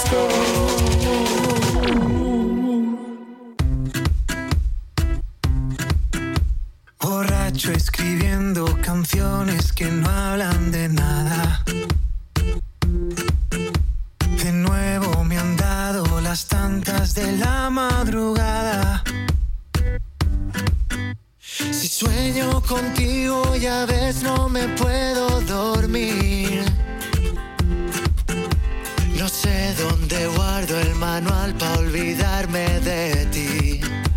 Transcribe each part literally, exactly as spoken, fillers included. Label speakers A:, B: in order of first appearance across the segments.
A: Borracho escribiendo canciones que no hablan de nada. De nuevo me han dado las tantas de la madrugada. Si sueño contigo ya ves no me puedo dormir. No sé dónde guardo el manual para olvidarme de ti.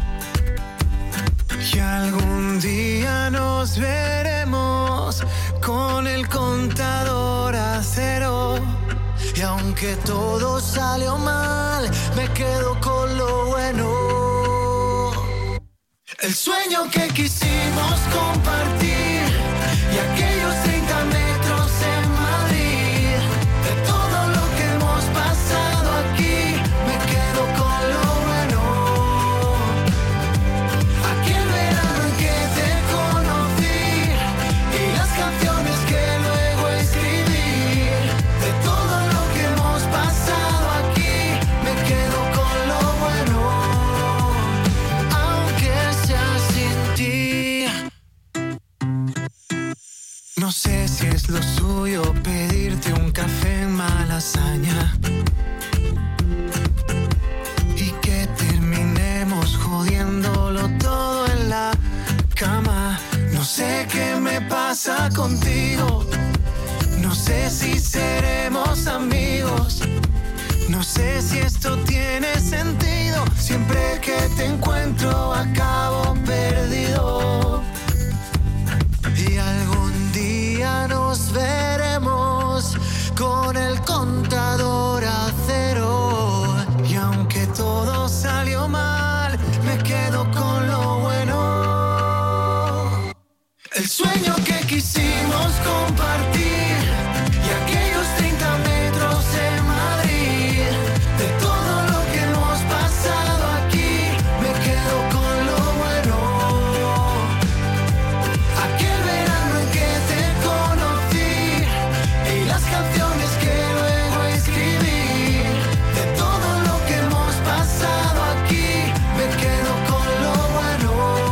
A: Y algún día nos veremos con el contador a cero. Y aunque todo salió mal, me quedo con lo bueno. El sueño que quisimos compartir y aquellos treinta metros en Madrid. De todo lo que hemos pasado aquí, me quedo con lo bueno. Aquel verano en que te conocí y las canciones que luego escribí. De todo lo que hemos pasado aquí, me quedo con lo bueno. Aunque sea sin ti. No sé si es lo suyo pedirte un café en Malasaña y que terminemos jodiéndolo todo en la cama. No sé qué me pasa contigo. No sé si seremos amigos. No sé si esto tiene sentido. Siempre que te encuentro acabo perdido. Y algún día nos veremos con el contador a cero. Y aunque todo salió mal, me quedo con lo bueno. El sueño que quisimos compartir y aquellos treinta metros en Madrid. De todo lo que hemos pasado aquí, me quedo con lo bueno. Aquel verano en que te conocí y las canciones que luego escribí. De todo lo que hemos pasado aquí, me quedo con lo bueno.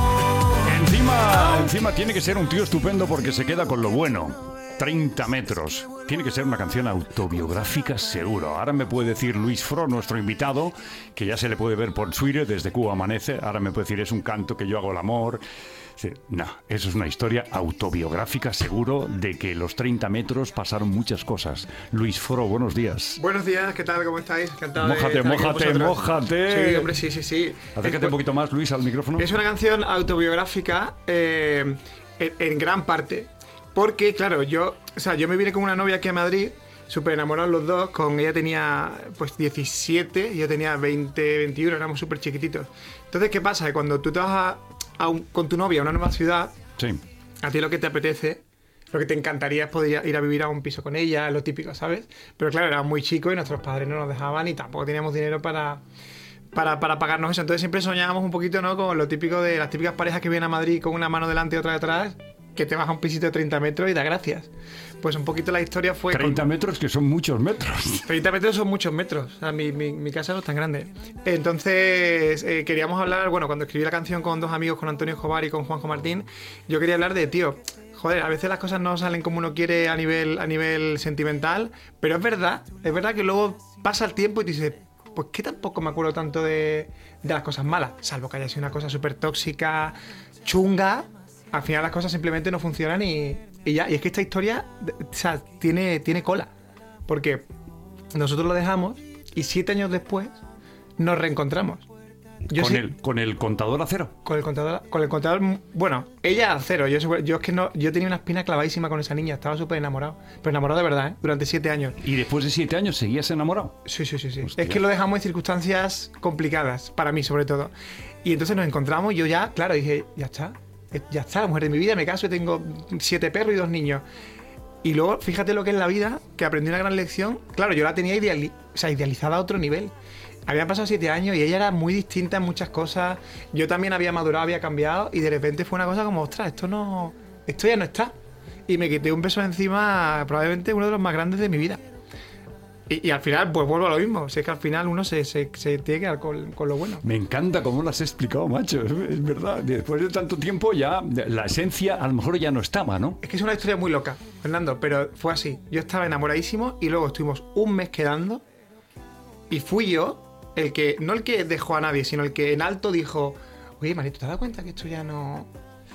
B: Encima, encima tiene que ser un tío estupendo porque se queda con lo bueno. treinta metros. Tiene que ser una canción autobiográfica seguro. Ahora me puede decir Luis Fro, nuestro invitado, que ya se le puede ver por Twitter desde Cuba Amanece. Ahora me puede decir, es un canto que yo hago el amor. Sí, no, eso es una historia autobiográfica seguro de que los treinta metros pasaron muchas cosas. Luis Fro, buenos días.
C: Buenos días, ¿qué tal? ¿Cómo estáis? Encantado
B: Mójate,
C: de estar aquí con
B: mójate,
C: vosotros.
B: mójate.
C: Sí, hombre, sí, sí, sí.
B: Acércate
C: Es-
B: un poquito más, Luis, al micrófono.
C: Es una canción autobiográfica eh, en, en gran parte. Porque, claro, yo, o sea, yo me vine con una novia aquí a Madrid, súper enamorados los dos, con ella tenía pues diecisiete, y yo tenía veinte, veintiuno, éramos súper chiquititos. Entonces, ¿qué pasa? Que cuando tú te vas a, a un- con tu novia a una nueva ciudad,
B: Sí.
C: a ti lo que te apetece, lo que te encantaría es poder ir a vivir a un piso con ella, lo típico, ¿sabes? Pero claro, era muy chico y nuestros padres no nos dejaban y tampoco teníamos dinero para... Para, para pagarnos eso. Entonces siempre soñábamos un poquito, ¿no? Con lo típico de las típicas parejas que vienen a Madrid con una mano delante y otra detrás, que te vas a un pisito de treinta metros y da gracias. Pues un poquito la historia fue...
B: treinta
C: con...
B: metros que son muchos metros.
C: treinta metros son muchos metros. O sea, mi, mi, mi casa no es tan grande. Entonces, eh, queríamos hablar... Bueno, cuando escribí la canción con dos amigos, con Antonio Escobar y con Juanjo Martín, yo quería hablar de, tío... Joder, a veces las cosas no salen como uno quiere a nivel, a nivel sentimental, pero es verdad, es verdad que luego pasa el tiempo y te dices... Pues que tampoco me acuerdo tanto de, de las cosas malas, salvo que haya sido una cosa súper tóxica, chunga. Al final las cosas simplemente no funcionan y, y ya. Y es que esta historia, o sea, tiene, tiene cola. Porque nosotros lo dejamos y siete años después nos reencontramos. Yo
B: Con,
C: sí-
B: el, con el contador a cero.
C: Con el contador, con el contador, bueno, ella a cero. Yo, seguro- yo es que no, yo tenía una espina clavadísima con esa niña, estaba súper enamorado. Pero enamorado de verdad, ¿eh? Durante siete años.
B: Y después de siete años seguías enamorado.
C: Sí, sí, sí, sí.
B: Hostia.
C: Es que lo dejamos en circunstancias complicadas, para mí sobre todo. Y entonces nos encontramos y yo ya, claro, dije, ya está, eh, ya está, la mujer de mi vida, me caso y tengo siete perros y dos niños. Y luego, fíjate lo que es la vida, que aprendí una gran lección. Claro, yo la tenía ideali- o sea, idealizada a otro nivel. Habían pasado siete años y ella era muy distinta en muchas cosas. Yo también había madurado, había cambiado y de repente fue una cosa como, ostras, esto no, esto ya no está. Y me quité un peso encima, probablemente uno de los más grandes de mi vida. Y, y al final, pues vuelvo a lo mismo. Si es que al final uno se, se, se tiene que quedar con, con lo bueno.
B: Me encanta cómo lo has explicado, macho. Es, es verdad. Después de tanto tiempo ya la esencia a lo mejor ya no estaba, ¿no?
C: Es que es una historia muy loca, Fernando, pero fue así. Yo estaba enamoradísimo y luego estuvimos un mes quedando y fui yo el que, no el que dejó a nadie, sino el que en alto dijo, oye, Marito, ¿te has dado cuenta que esto ya no...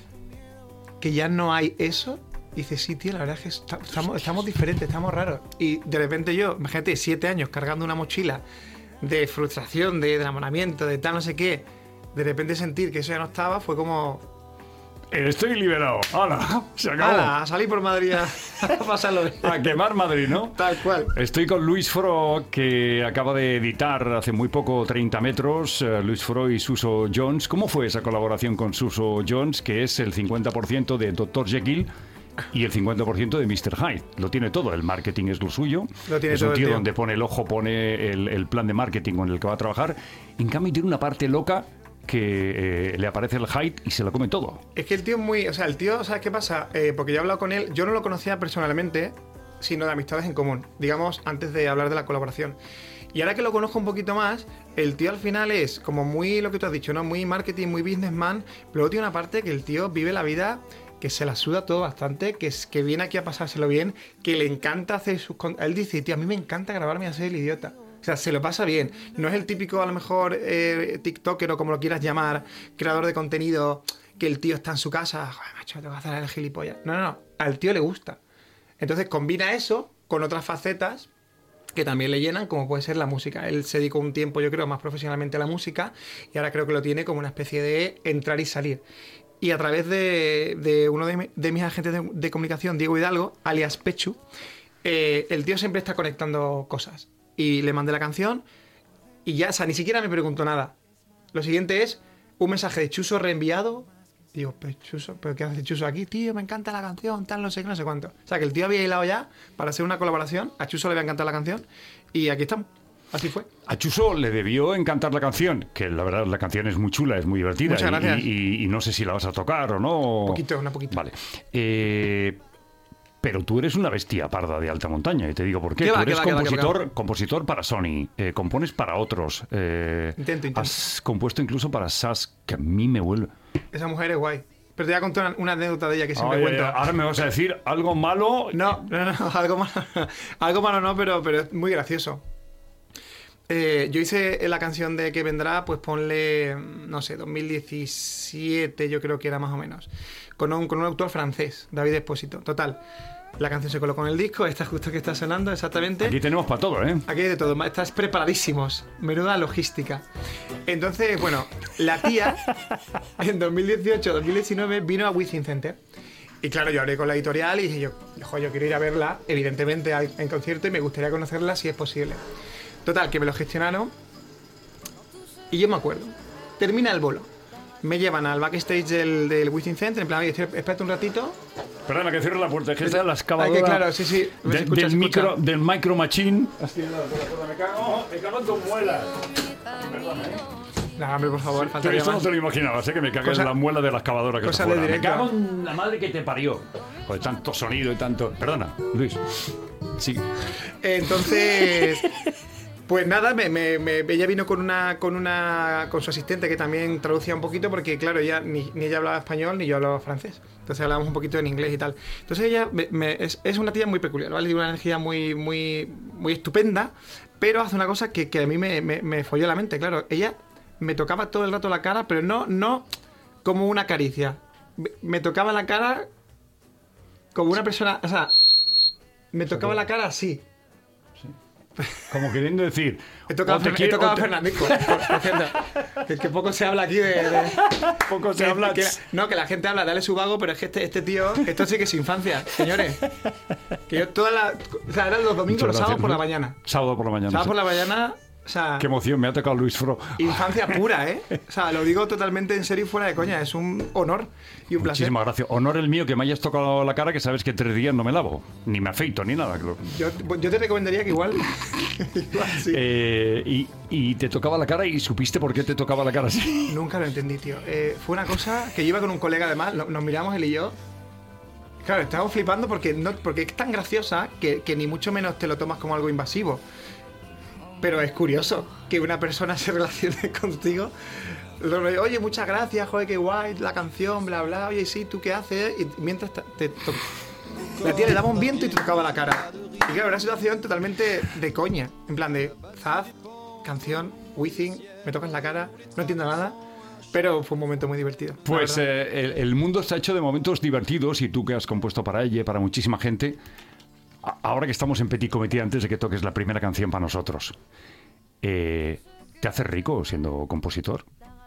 C: que ya no hay eso? Y dice, sí, tío, la verdad es que está, estamos, estamos diferentes, estamos raros. Y de repente yo, imagínate, siete años cargando una mochila de frustración, de enamoramiento, de tal no sé qué, de repente sentir que eso ya no estaba, fue como...
B: Estoy liberado. ¡Hala! Se acabó.
C: ¡Hala! A salir por Madrid a, a pasarlo bien.
B: A quemar Madrid, ¿no?
C: Tal cual.
B: Estoy con Luis Fro, que acaba de editar hace muy poco treinta metros. Uh, Luis Fro y Suso Jones. ¿Cómo fue esa colaboración con Suso Jones, que es el cincuenta por ciento de doctor Jekyll y el cincuenta por ciento de mister Hyde? Lo tiene todo, el marketing es lo suyo.
C: Lo tiene
B: es
C: todo
B: un tío,
C: tío
B: donde pone el ojo, pone el, el plan de marketing con el que va a trabajar. En cambio tiene una parte loca que eh, le aparece el Hyde y se lo come todo.
C: Es que el tío es muy... O sea, el tío, ¿sabes qué pasa? Eh, porque yo he hablado con él, yo no lo conocía personalmente, sino de amistades en común, digamos, antes de hablar de la colaboración. Y ahora que lo conozco un poquito más, el tío al final es como muy, lo que tú has dicho, ¿no? Muy marketing, muy businessman, pero luego tiene una parte que el tío vive la vida... que se la suda todo bastante, que, es, que viene aquí a pasárselo bien, que le encanta hacer sus... Él dice, tío, a mí me encanta grabarme y hacer el idiota. O sea, se lo pasa bien. No es el típico, a lo mejor, eh, tiktoker o como lo quieras llamar, creador de contenido, que el tío está en su casa, joder, macho, te voy a hacer el gilipollas. No, no, no. Al tío le gusta. Entonces combina eso con otras facetas que también le llenan, como puede ser la música. Él se dedicó un tiempo, yo creo, más profesionalmente a la música y ahora creo que lo tiene como una especie de entrar y salir. Y a través de, de uno de, mi, de mis agentes de, de comunicación, Diego Hidalgo, alias Pechu, eh, el tío siempre está conectando cosas. Y le mandé la canción y ya, o sea, ni siquiera me preguntó nada. Lo siguiente es un mensaje de Chuso reenviado. Digo, pues Chuso, ¿pero qué hace Chuso aquí? Tío, me encanta la canción, tal, no sé qué, no sé cuánto. O sea, que el tío había hilado ya para hacer una colaboración. A Chuso le había encantado la canción y aquí estamos. Así fue.
B: A Chuso le debió encantar la canción, que la verdad la canción es muy chula, es muy divertida.
C: Muchas gracias.
B: Y, y, y no sé si la vas a tocar o no.
C: Un poquito, una poquito.
B: Vale. Eh, pero tú eres una bestia parda de alta montaña, y te digo por qué.
C: ¿Qué
B: tú
C: va,
B: eres
C: qué va,
B: compositor,
C: qué va, qué va?
B: compositor para Sony, eh, compones para otros. Eh,
C: Intento, intento.
B: Has compuesto incluso para S A S, que a mí me vuelve...
C: Esa mujer es guay. Pero te voy a contar una, una anécdota de ella que siempre
B: Oye,
C: cuento.
B: ahora me vas a decir algo malo.
C: No, no, no, algo malo, algo malo no, pero, pero es muy gracioso. Eh, yo hice la canción de Que Vendrá, pues ponle, no sé, dos mil diecisiete, yo creo que era más o menos, con un, con un autor francés, David Espósito. Total, la canción se colocó en el disco, esta justo que está sonando, exactamente.
B: Aquí tenemos para todo, ¿eh?
C: Aquí hay de todo, estás preparadísimos, menuda logística. Entonces, bueno, la tía en dos mil dieciocho, dos mil diecinueve vino a Wizzing Center. Y claro, yo hablé con la editorial y dije yo, joder, yo quiero ir a verla, evidentemente, en concierto y me gustaría conocerla si es posible. Total, que me lo gestionaron y yo me acuerdo. Termina el bolo. Me llevan al backstage del, del Wizzing Center, en plan, oye, espérate un ratito.
B: Perdona, que cierre la puerta, es que está la
C: Ay,
B: excavadora
C: que claro, sí, sí.
B: de-
C: Se escucha,
B: del,
C: se
B: micro,
C: escucha.
B: del micro machine. Hostia, no, espera, espera, me cago, me cago en tus muelas. Perdona, ¿eh?
C: No, hombre, por favor,
B: Pero
C: faltaría
B: eso no
C: más.
B: te lo imaginabas, ¿eh? Que me cagué
C: Cosa-
B: en la muela de la excavadora que
C: cosa
B: está
C: de
B: fuera. Me
C: directo.
B: cago en la madre que te parió. Joder, tanto sonido y tanto... Perdona, Luis. Sí.
C: Entonces, pues nada, me, me, me- ella vino con una, con una, con su asistente que también traducía un poquito porque claro, ella ni, ni ella hablaba español ni yo hablaba francés. Entonces hablábamos un poquito en inglés y tal. Entonces ella me- me- es, es una tía muy peculiar, ¿vale? Tiene una energía muy, muy, muy estupenda, pero hace una cosa que, que a mí me, me, me folló la mente, claro. Ella me tocaba todo el rato la cara, pero no, no como una caricia. Me, me tocaba la cara como una persona, o sea, me tocaba la cara así.
B: Como queriendo decir...
C: He tocado,
B: o te
C: Fer- he
B: quiero-
C: tocado
B: o
C: a
B: te-
C: Fernandico, por, por cierto. Que, que poco se habla aquí de... de-
B: Poco se
C: que-
B: habla...
C: que- no, que la gente habla, dale su vago, pero es que este, este tío, esto sí que es infancia, señores. Que yo toda la... O sea, eran los domingos,
B: Muchas
C: los sábados
B: gracias,
C: por la
B: Luis.
C: mañana.
B: Sábado por la mañana.
C: Sábados
B: sí.
C: por la mañana, o sea...
B: Qué emoción, me ha tocado Luis Fro.
C: Infancia pura, ¿eh? O sea, lo digo totalmente en serio y fuera de coña. Es un honor y un placer.
B: Muchísimas gracias. Honor el mío que me hayas tocado la cara, que sabes que tres días no me lavo. Ni me afeito, ni nada. Creo.
C: Yo, yo te recomendaría que igual... igual sí.
B: Eh, y, y te tocaba la cara y supiste por qué te tocaba la cara así.
C: Nunca lo entendí, tío. Eh, fue una cosa que yo iba con un colega, además, lo- nos miramos él y yo. Claro, estamos flipando porque, no, porque es tan graciosa que, que ni mucho menos te lo tomas como algo invasivo. Pero es curioso que una persona se relacione contigo. Oye, muchas gracias, joder, qué guay, la canción, bla, bla. Oye, sí, ¿tú qué haces? Y mientras te, te to... la tía le daba un viento y te tocaba la cara. Y claro, era una situación totalmente de coña. En plan de, Zaz, canción, Wizzing, me tocas la cara, no entiendo nada. Pero fue un momento muy divertido.
B: Pues eh, el, el mundo está hecho de momentos divertidos y tú que has compuesto para ella, para muchísima gente, a, ahora que estamos en Petit Comité, antes de que toques la primera canción para nosotros, eh, ¿te haces rico siendo compositor?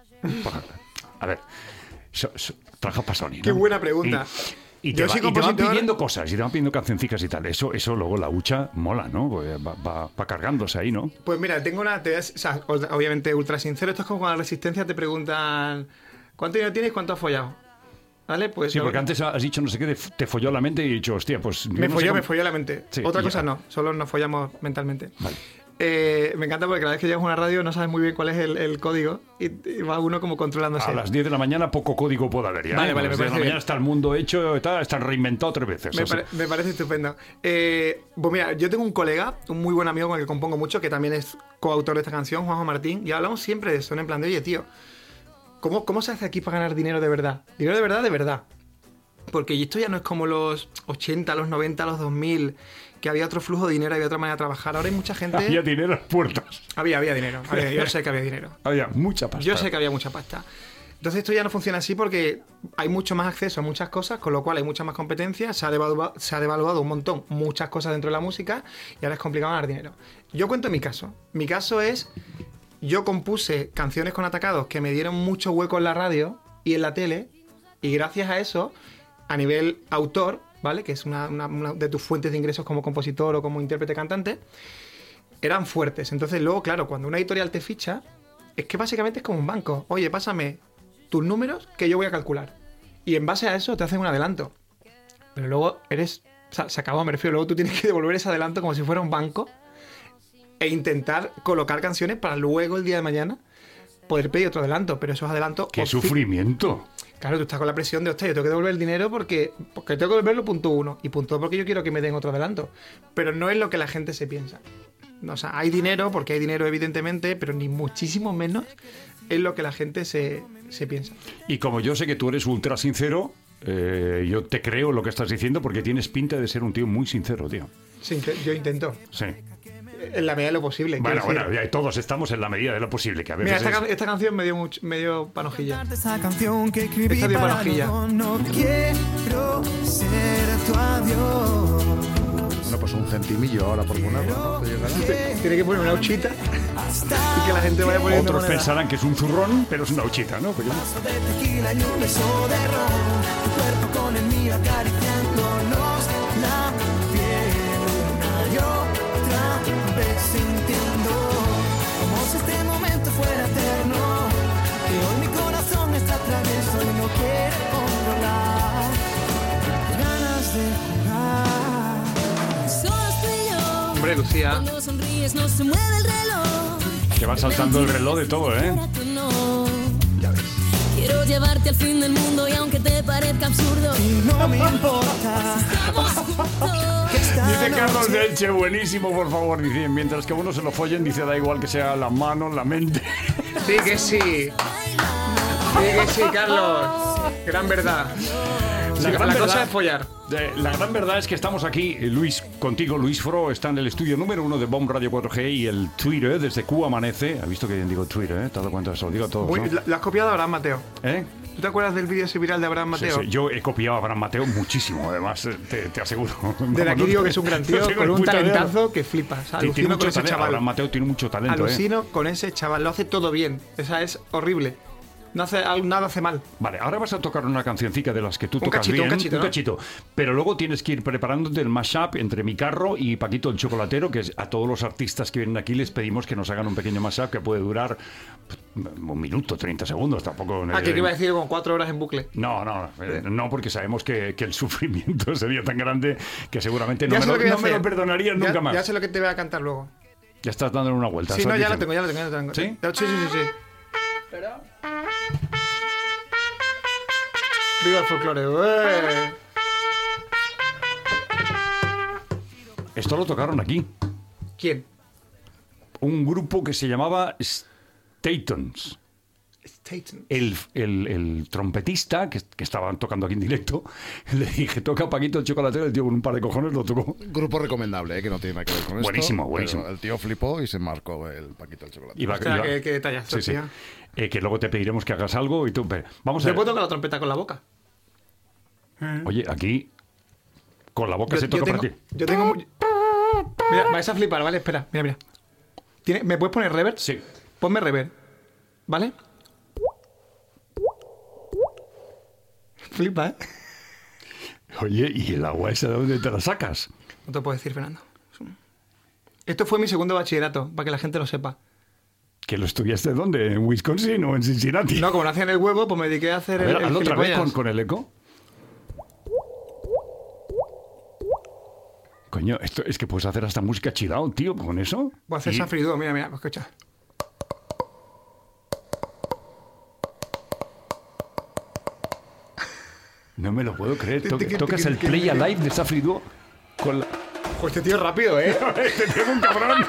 B: A ver, so, so, trabaja para Sony, ¿no?
C: Qué buena pregunta.
B: Y, y, te, va, y te van pidiendo cosas, y te van pidiendo cancioncicas y tal. Eso, eso luego la hucha mola, ¿no? Va, va, va cargándose ahí, ¿no?
C: Pues mira, tengo una... Te, o sea, obviamente ultra sincero. Esto es como cuando la Resistencia te preguntan ¿cuánto dinero tienes y cuánto has follado? ¿Vale? Pues
B: sí,
C: no,
B: porque antes has dicho no sé qué, te folló la mente y he dicho, hostia, pues...
C: Me
B: no
C: folló,
B: cómo...
C: me folló la mente. Sí, Otra cosa ya. no, solo nos follamos mentalmente.
B: Vale.
C: Eh, me encanta porque cada vez que llegas a una radio no sabes muy bien cuál es el, el código y, y va uno como controlándose.
B: A las diez de la mañana poco código puede haber ya.
C: Vale,
B: ¿eh?
C: vale,
B: a las
C: me
B: diez de la mañana está el mundo hecho, está, está reinventado tres veces.
C: Me, pare, me parece estupendo. Eh, pues mira, yo tengo un colega, un muy buen amigo con el que compongo mucho, que también es coautor de esta canción, Juanjo Martín, y hablamos siempre de eso, ¿no? En plan de, oye, tío, ¿cómo, ¿cómo se hace aquí para ganar dinero de verdad? Dinero de verdad, de verdad. Porque esto ya no es como los ochenta, los noventa, los dos mil, que había otro flujo de dinero, había otra manera de trabajar. Ahora hay mucha gente...
B: Había dinero a las puertas.
C: Había, había dinero. Había, yo sé que había dinero.
B: Había mucha pasta.
C: Yo sé que había mucha pasta. Entonces esto ya no funciona así porque hay mucho más acceso a muchas cosas, con lo cual hay mucha más competencia, se ha devaluado, se ha devaluado un montón muchas cosas dentro de la música y ahora es complicado ganar dinero. Yo cuento mi caso. Mi caso es... Yo compuse canciones con Atacados que me dieron mucho hueco en la radio y en la tele, y gracias a eso... a nivel autor, ¿vale? Que es una, una, una de tus fuentes de ingresos como compositor o como intérprete cantante, eran fuertes. Entonces luego, claro, cuando una editorial te ficha, es que básicamente es como un banco. Oye, pásame tus números que yo voy a calcular. Y en base a eso te hacen un adelanto. Pero luego eres... O sea, se acabó, me refiero. Luego tú tienes que devolver ese adelanto como si fuera un banco e intentar colocar canciones para luego el día de mañana poder pedir otro adelanto. Pero esos adelantos...
B: ¡Qué sufrimiento!
C: Claro, tú estás con la presión de, hostia, yo tengo que devolver el dinero porque, porque tengo que devolverlo punto uno. Y punto dos porque yo quiero que me den otro adelanto. Pero no es lo que la gente se piensa. O sea, hay dinero, porque hay dinero evidentemente, pero ni muchísimo menos es lo que la gente se, se piensa.
B: Y como yo sé que tú eres ultra sincero, eh, yo te creo lo que estás diciendo porque tienes pinta de ser un tío muy sincero, tío.
C: Sí, yo intento.
B: Sí.
C: En la medida de lo posible.
B: Bueno, bueno, ya todos estamos en la medida de lo posible. Que a veces
C: Mira, esta,
B: es...
C: esta canción me dio, mucho, me dio panojilla.
A: Esa canción que escribí
C: esta dio
A: para
C: panojilla.
A: No, no quiero ser tu adiós.
D: Bueno, pues un centimillo ahora por ponerlo, ¿no?
C: Tiene que poner una huchita y que la gente vaya poniendo
B: Otros
C: moneda.
B: pensarán que es un zurrón, pero es una huchita, ¿no? Pues yo...
A: De tequila y un beso de ron, tu cuerpo con el mío acariciándonos la piel una y otra vez sintiendo como si este momento fuera eterno, que hoy mi corazón está travieso y no quiere controlar, ganas de jugar.
C: Hombre, Lucía.
E: Cuando sonríes no se mueve el reloj.
B: Que va saltando el reloj de todo, ¿eh?
C: Ya ves.
E: Quiero llevarte al fin del mundo y aunque te parezca absurdo,
A: Y no me importa.
E: estamos juntos.
B: Dice Carlos de Elche, buenísimo, por favor. Dice, mientras que uno se lo follen, dice, da igual que sea la mano, la mente.
C: Sí que sí. Sí que sí, Carlos. Gran verdad.
B: La
C: Sí,
B: gran
C: la
B: verdad-
C: cosa es follar.
B: Eh, La gran verdad es que estamos aquí, eh, Luis, contigo. Luis Fro está en el estudio número uno de Bomb Radio cuatro G y el Twitter, desde Q Amanece. ¿Has visto que bien digo Twitter, eh? ¿Te has dado cuenta de eso? Lo digo a todos,
C: Muy-
B: ¿no?
C: la- Lo has copiado de Abraham Mateo.
B: ¿Eh?
C: ¿Tú te acuerdas del vídeo ese viral de Abraham
B: Sí,
C: Mateo?
B: sí, yo he copiado a Abraham Mateo muchísimo, además, eh, te, te aseguro.
C: Desde aquí
B: Vamos,
C: digo
B: no-
C: que es un gran
B: no
C: tío
B: tengo
C: con
B: ni
C: un
B: puta idea.
C: talentazo que flipas.
B: Sí, tiene
C: Alucino
B: mucho
C: con ese
B: talento.
C: chaval.
B: Abraham Mateo tiene mucho talento, ¿eh?
C: Alucino con ese chaval. Lo hace todo bien. Esa es horrible. No hace, nada hace mal.
B: Vale, ahora vas a tocar una cancioncica de las que tú
C: Un
B: tocas
C: cachito,
B: bien,
C: un cachito, ¿no?
B: cachito. Pero luego tienes que ir preparándote el mashup entre Mi Carro y Paquito el Chocolatero, que es, a todos los artistas que vienen aquí les pedimos que nos hagan un pequeño mashup que puede durar pues, un minuto, treinta segundos, tampoco...
C: Ah,
B: eh,
C: que iba a decir como cuatro horas en bucle.
B: No, no, eh, no, porque sabemos que, que el sufrimiento sería tan grande que seguramente no,
C: Ya
B: me
C: sé
B: lo,
C: que voy a
B: no me lo
C: hacer.
B: perdonarías
C: Ya-
B: nunca más.
C: Ya sé lo que te voy a cantar luego.
B: Ya estás dándole una vuelta.
C: Sí,
B: estás
C: no, ya lo
B: diciendo.
C: tengo, ya lo tengo, ya lo tengo.
B: ¿Sí?
C: Ya- Sí, sí, sí, sí. Viva el folclore. ¡Ué!
B: Esto lo tocaron aquí.
C: ¿Quién?
B: Un grupo que se llamaba Statons.
C: Staten.
B: El, el, el trompetista que, que estaban tocando aquí en directo, le dije, toca Paquito el Chocolatero, el tío con un par de cojones lo tocó.
D: Grupo recomendable, ¿eh? Que no tiene nada que ver con esto.
B: Buenísimo, buenísimo.
D: Pero el tío flipó y se marcó el Paquito el Chocolatero.
B: Y va-
C: Ostras,
B: y va-
C: qué, qué detallazo,
B: sí, sí.
C: tío.
B: Eh, que luego te pediremos que hagas algo y tú... pero vamos a
C: Yo
B: ver.
C: puedo tocar la trompeta con la boca.
B: Oye, aquí con la boca
C: Yo,
B: se
C: yo
B: toca
C: tengo,
B: para ti.
C: yo tengo... mu- Mira, vais a flipar, ¿vale? Espera, mira, mira. ¿Tiene- ¿Me puedes poner reverb?
B: Sí.
C: Ponme reverb, ¿vale? Flipa, ¿eh?
B: Oye, ¿y el agua esa de dónde te la sacas?
C: No te puedo decir, Fernando. Es un- Esto fue mi segundo bachillerato, para que la gente lo sepa.
B: ¿Que lo estudiaste dónde? ¿En Wisconsin o en Cincinnati?
C: No, como no hacían el huevo, pues me dediqué a hacer
B: A ver,
C: el, el
B: hazlo otra vez con,
C: gilipollas.
B: con el eco. Coño, esto es que puedes hacer hasta música chill out, tío, con eso.
C: Voy a hacer
B: Y-
C: Safri Duo, mira, mira, escucha.
B: No me lo puedo creer. To-
C: Tiqui,
B: tocas
C: tiqui,
B: el
C: tiqui,
B: Play
C: tiqui.
B: Alive de Safri Duo con la...
C: Pues este tío es rápido, ¿eh?
B: Este tío es un cabrón.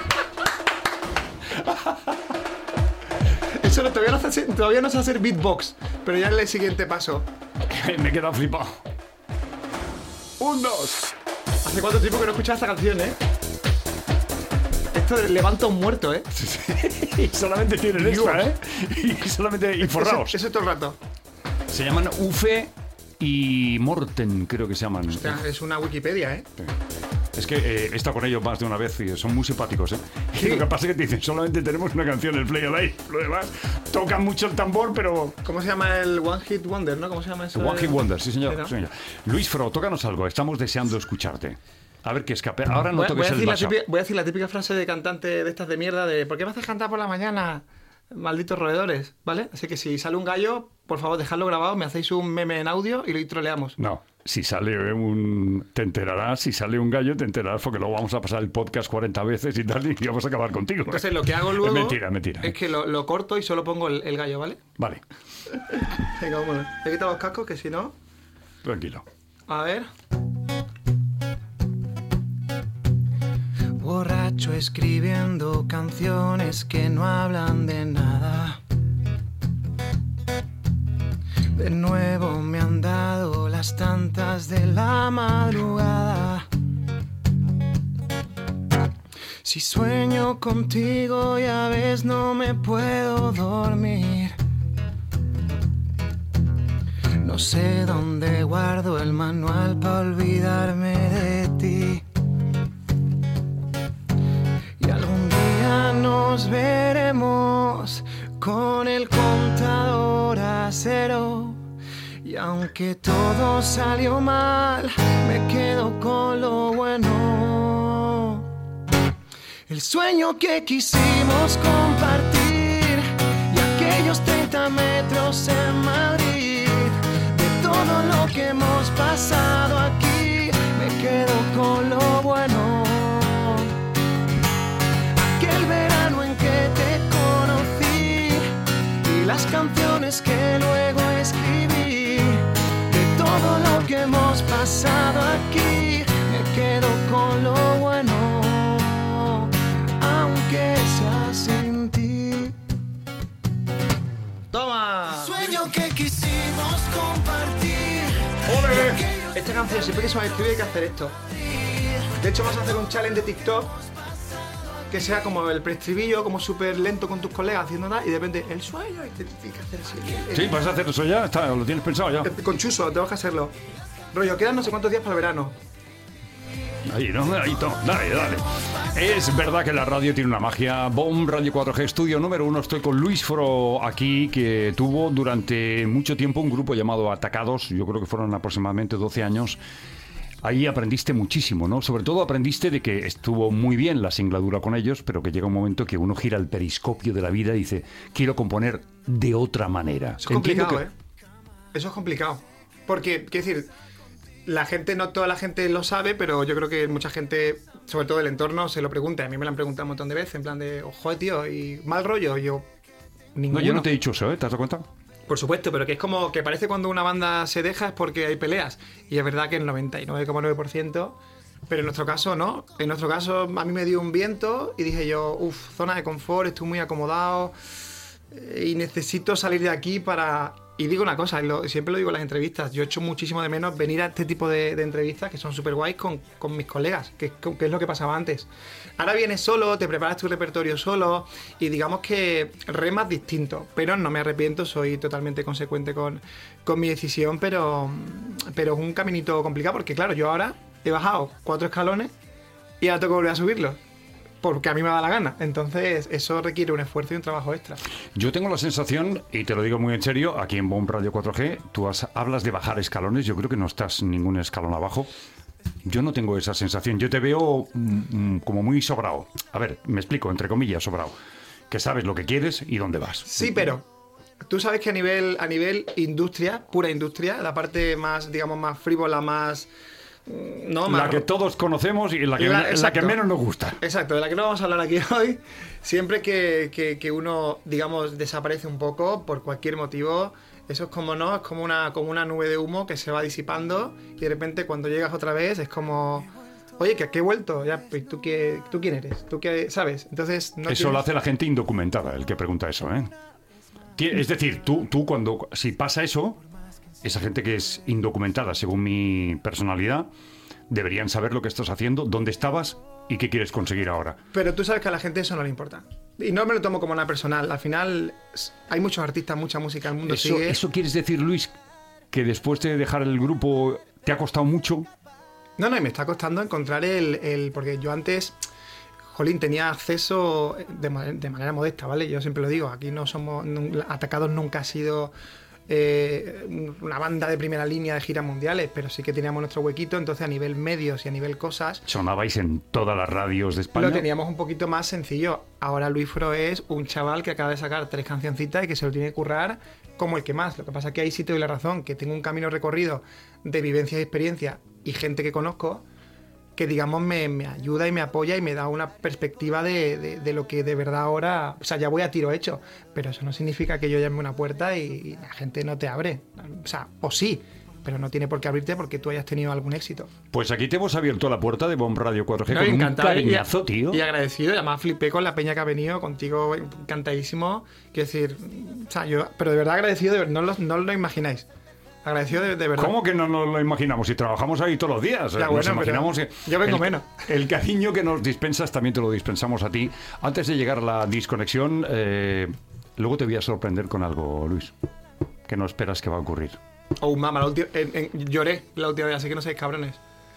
C: Eso no, todavía, no sé, todavía no sé hacer beatbox, pero ya es el siguiente paso.
B: Me he quedado flipado. Un, dos.
C: ¿Hace cuánto tiempo que no escuchaba esta canción, eh? Esto levanta un muerto, ¿eh?
B: Y solamente tienen extra, ¿eh? Y solamente... Y forrados.
C: Eso, eso todo el rato.
B: Se llaman Ufe y Morten, creo que se llaman.
C: O sea, es una Wikipedia, ¿eh?
B: Es que eh, he estado con ellos más de una vez y son muy simpáticos, ¿eh?
C: Sí.
B: Y lo que pasa es que te dicen, solamente tenemos una canción, el Play Alive. Lo demás, tocan mucho el tambor, pero...
C: ¿Cómo se llama el One Hit Wonder, no? ¿Cómo se llama eso?
B: One Hit Wonder, sí señor,
C: Sí, ¿no?
B: sí, señor. Luis Fro, tócanos algo, estamos deseando escucharte. A ver qué escape. Ahora no
C: Voy, a- voy
B: toques
C: a
B: el
C: decir la
B: WhatsApp.
C: típica, voy a decir la típica frase de cantante de estas de mierda de ¿por qué me haces cantar por la mañana? Malditos roedores, ¿vale? Así que si sale un gallo, por favor, dejadlo grabado, me hacéis un meme en audio y lo troleamos.
B: No, si sale un... Te enterarás, si sale un gallo te enterarás porque luego vamos a pasar el podcast cuarenta veces y tal y vamos a acabar contigo.
C: Entonces lo que hago luego
B: Es mentira, es mentira.
C: es que lo, lo corto y solo pongo el, el gallo, ¿vale?
B: Vale,
C: Venga, vámonos. He quitado los cascos que si no...
B: tranquilo.
C: A ver... Borracho escribiendo canciones que no hablan de nada. De nuevo me han dado las tantas de la madrugada. Si sueño contigo ya ves no me puedo dormir. No sé dónde guardo el manual para olvidarme de ti. Y algún día nos veremos con el contador a cero. Y aunque todo salió mal, me quedo con lo bueno. El sueño que quisimos compartir y aquellos treinta metros en Madrid. De todo lo que hemos pasado aquí, me quedo con lo bueno. Aquel verano en que te conocí y las canciones que luego escribí. De todo lo que hemos pasado aquí, me quedo con lo bueno, aunque sea sin ti. ¡Toma! Sueño que quisimos compartir.
B: ¡Ole!
C: Esta canción, siempre que se me escribe hay que hacer esto. De hecho, vamos a hacer un challenge de TikTok que sea como el preestribillo, como súper lento con tus colegas haciendo nada y de repente el sueño y te tienes que hacer así.
B: Sí, vas a hacer eso ya, está, lo tienes pensado ya.
C: Con Chuso, tengo que hacerlo. Rollo, quedan no sé cuántos días para el verano.
B: Ahí, ¿no? Ahí, to- dale, dale. Es verdad que la radio tiene una magia. Bomb Radio cuatro G Estudio número uno. Estoy con Luis Fro aquí, que tuvo durante mucho tiempo un grupo llamado Atacados. Yo creo que fueron aproximadamente doce años. Ahí aprendiste muchísimo, ¿no? Sobre todo aprendiste de que estuvo muy bien la singladura con ellos, pero que llega un momento que uno gira el periscopio de la vida y dice, quiero componer de otra manera.
C: Eso es
B: Entiendo
C: complicado,
B: que-
C: ¿eh? Eso es complicado. Porque, quiero decir, la gente, no toda la gente lo sabe, pero yo creo que mucha gente, sobre todo del entorno, se lo pregunta. A mí me lo han preguntado un montón de veces, en plan de, ojo, tío, y mal rollo. Y yo,
B: No,
C: ninguno.
B: yo no te he dicho eso, ¿eh? ¿Te has dado cuenta?
C: Por supuesto, pero que es como que parece cuando una banda se deja es porque hay peleas. Y es verdad que el noventa y nueve coma nueve por ciento Pero en nuestro caso no. En nuestro caso a mí me dio un viento y dije yo, uff, zona de confort, estoy muy acomodado eh, y necesito salir de aquí para... Y digo una cosa, lo, siempre lo digo en las entrevistas, yo echo muchísimo de menos venir a este tipo de, de entrevistas que son súper guays con, con mis colegas, que, que es lo que pasaba antes. Ahora vienes solo, te preparas tu repertorio solo y digamos que remas distinto, pero no me arrepiento, soy totalmente consecuente con, con mi decisión, pero, pero es un caminito complicado porque claro, yo ahora he bajado cuatro escalones y ahora tengo que volver a subirlos. Porque a mí me da la gana. Entonces, eso requiere un esfuerzo y un trabajo extra.
B: Yo tengo la sensación, y te lo digo muy en serio, aquí en Bomb Radio cuatro G, tú has, hablas de bajar escalones, yo creo que no estás ningún escalón abajo. Yo no tengo esa sensación. Yo te veo mm, como muy sobrado. A ver, me explico, entre comillas, sobrado. Que sabes lo que quieres y dónde vas.
C: Sí, pero tú sabes que a nivel, a nivel industria, pura industria, la parte más, digamos, más frívola, más... No,
B: la
C: más...
B: que todos conocemos y la que,
C: la,
B: la que menos nos gusta.
C: Exacto, de la que no vamos a hablar aquí hoy. Siempre que, que, que uno, digamos, desaparece un poco por cualquier motivo, eso es como, ¿no? Es como una, como una nube de humo que se va disipando y de repente cuando llegas otra vez es como... Oye, que, que he vuelto, ya, ¿tú, qué, ¿tú quién eres? ¿Tú qué sabes? Entonces, no
B: eso
C: tienes...
B: lo hace la gente indocumentada, el que pregunta eso, ¿eh? Es decir, tú, tú cuando... Si pasa eso... Esa gente que es indocumentada, según mi personalidad, deberían saber lo que estás haciendo, dónde estabas y qué quieres conseguir ahora.
C: Pero tú sabes que a la gente eso no le importa. Y no me lo tomo como una personal. Al final hay muchos artistas, mucha música, el mundo
B: eso,
C: sigue...
B: ¿Eso quieres decir, Luis, que después de dejar el grupo te ha costado mucho?
C: No, no, y me está costando encontrar el... el porque yo antes... Jolín, tenía acceso de, de manera modesta, ¿vale? Yo siempre lo digo, aquí no somos... Atacados nunca ha sido... Eh, una banda de primera línea de giras mundiales, pero sí que teníamos nuestro huequito, entonces a nivel medios y a nivel cosas...
B: Sonabais en todas las radios de España.
C: Lo teníamos un poquito más sencillo. Ahora Luis Fro es un chaval que acaba de sacar tres cancioncitas y que se lo tiene que currar como el que más. Lo que pasa es que ahí sí te doy la razón, que tengo un camino recorrido de vivencias y experiencias y gente que conozco que, digamos, me, me ayuda y me apoya y me da una perspectiva de, de, de lo que de verdad ahora... O sea, ya voy a tiro hecho, pero eso no significa que yo llame una puerta y, y la gente no te abre. O sea, o sí, pero no tiene por qué abrirte porque tú hayas tenido algún éxito.
B: Pues aquí te hemos abierto la puerta de Bomb Radio cuatro G
C: No,
B: con un
C: encantado
B: cariñazo,
C: y,
B: tío.
C: Y agradecido, y además flipé con la peña que ha venido, contigo encantadísimo. Quiero decir, o sea, yo, pero de verdad agradecido, de, no, lo, no lo imagináis. Agradecido de, de verdad.
B: ¿Cómo que no nos lo imaginamos? Si trabajamos ahí todos los días.
C: Ya,
B: nos
C: bueno,
B: imaginamos
C: pero yo vengo
B: el,
C: menos.
B: El cariño que nos dispensas también te lo dispensamos a ti. Antes de llegar a la desconexión, eh, luego te voy a sorprender con algo, Luis, que no esperas que va a ocurrir.
C: Oh, mamá, la última, en, en, lloré la última vez, así que no seáis cabrones.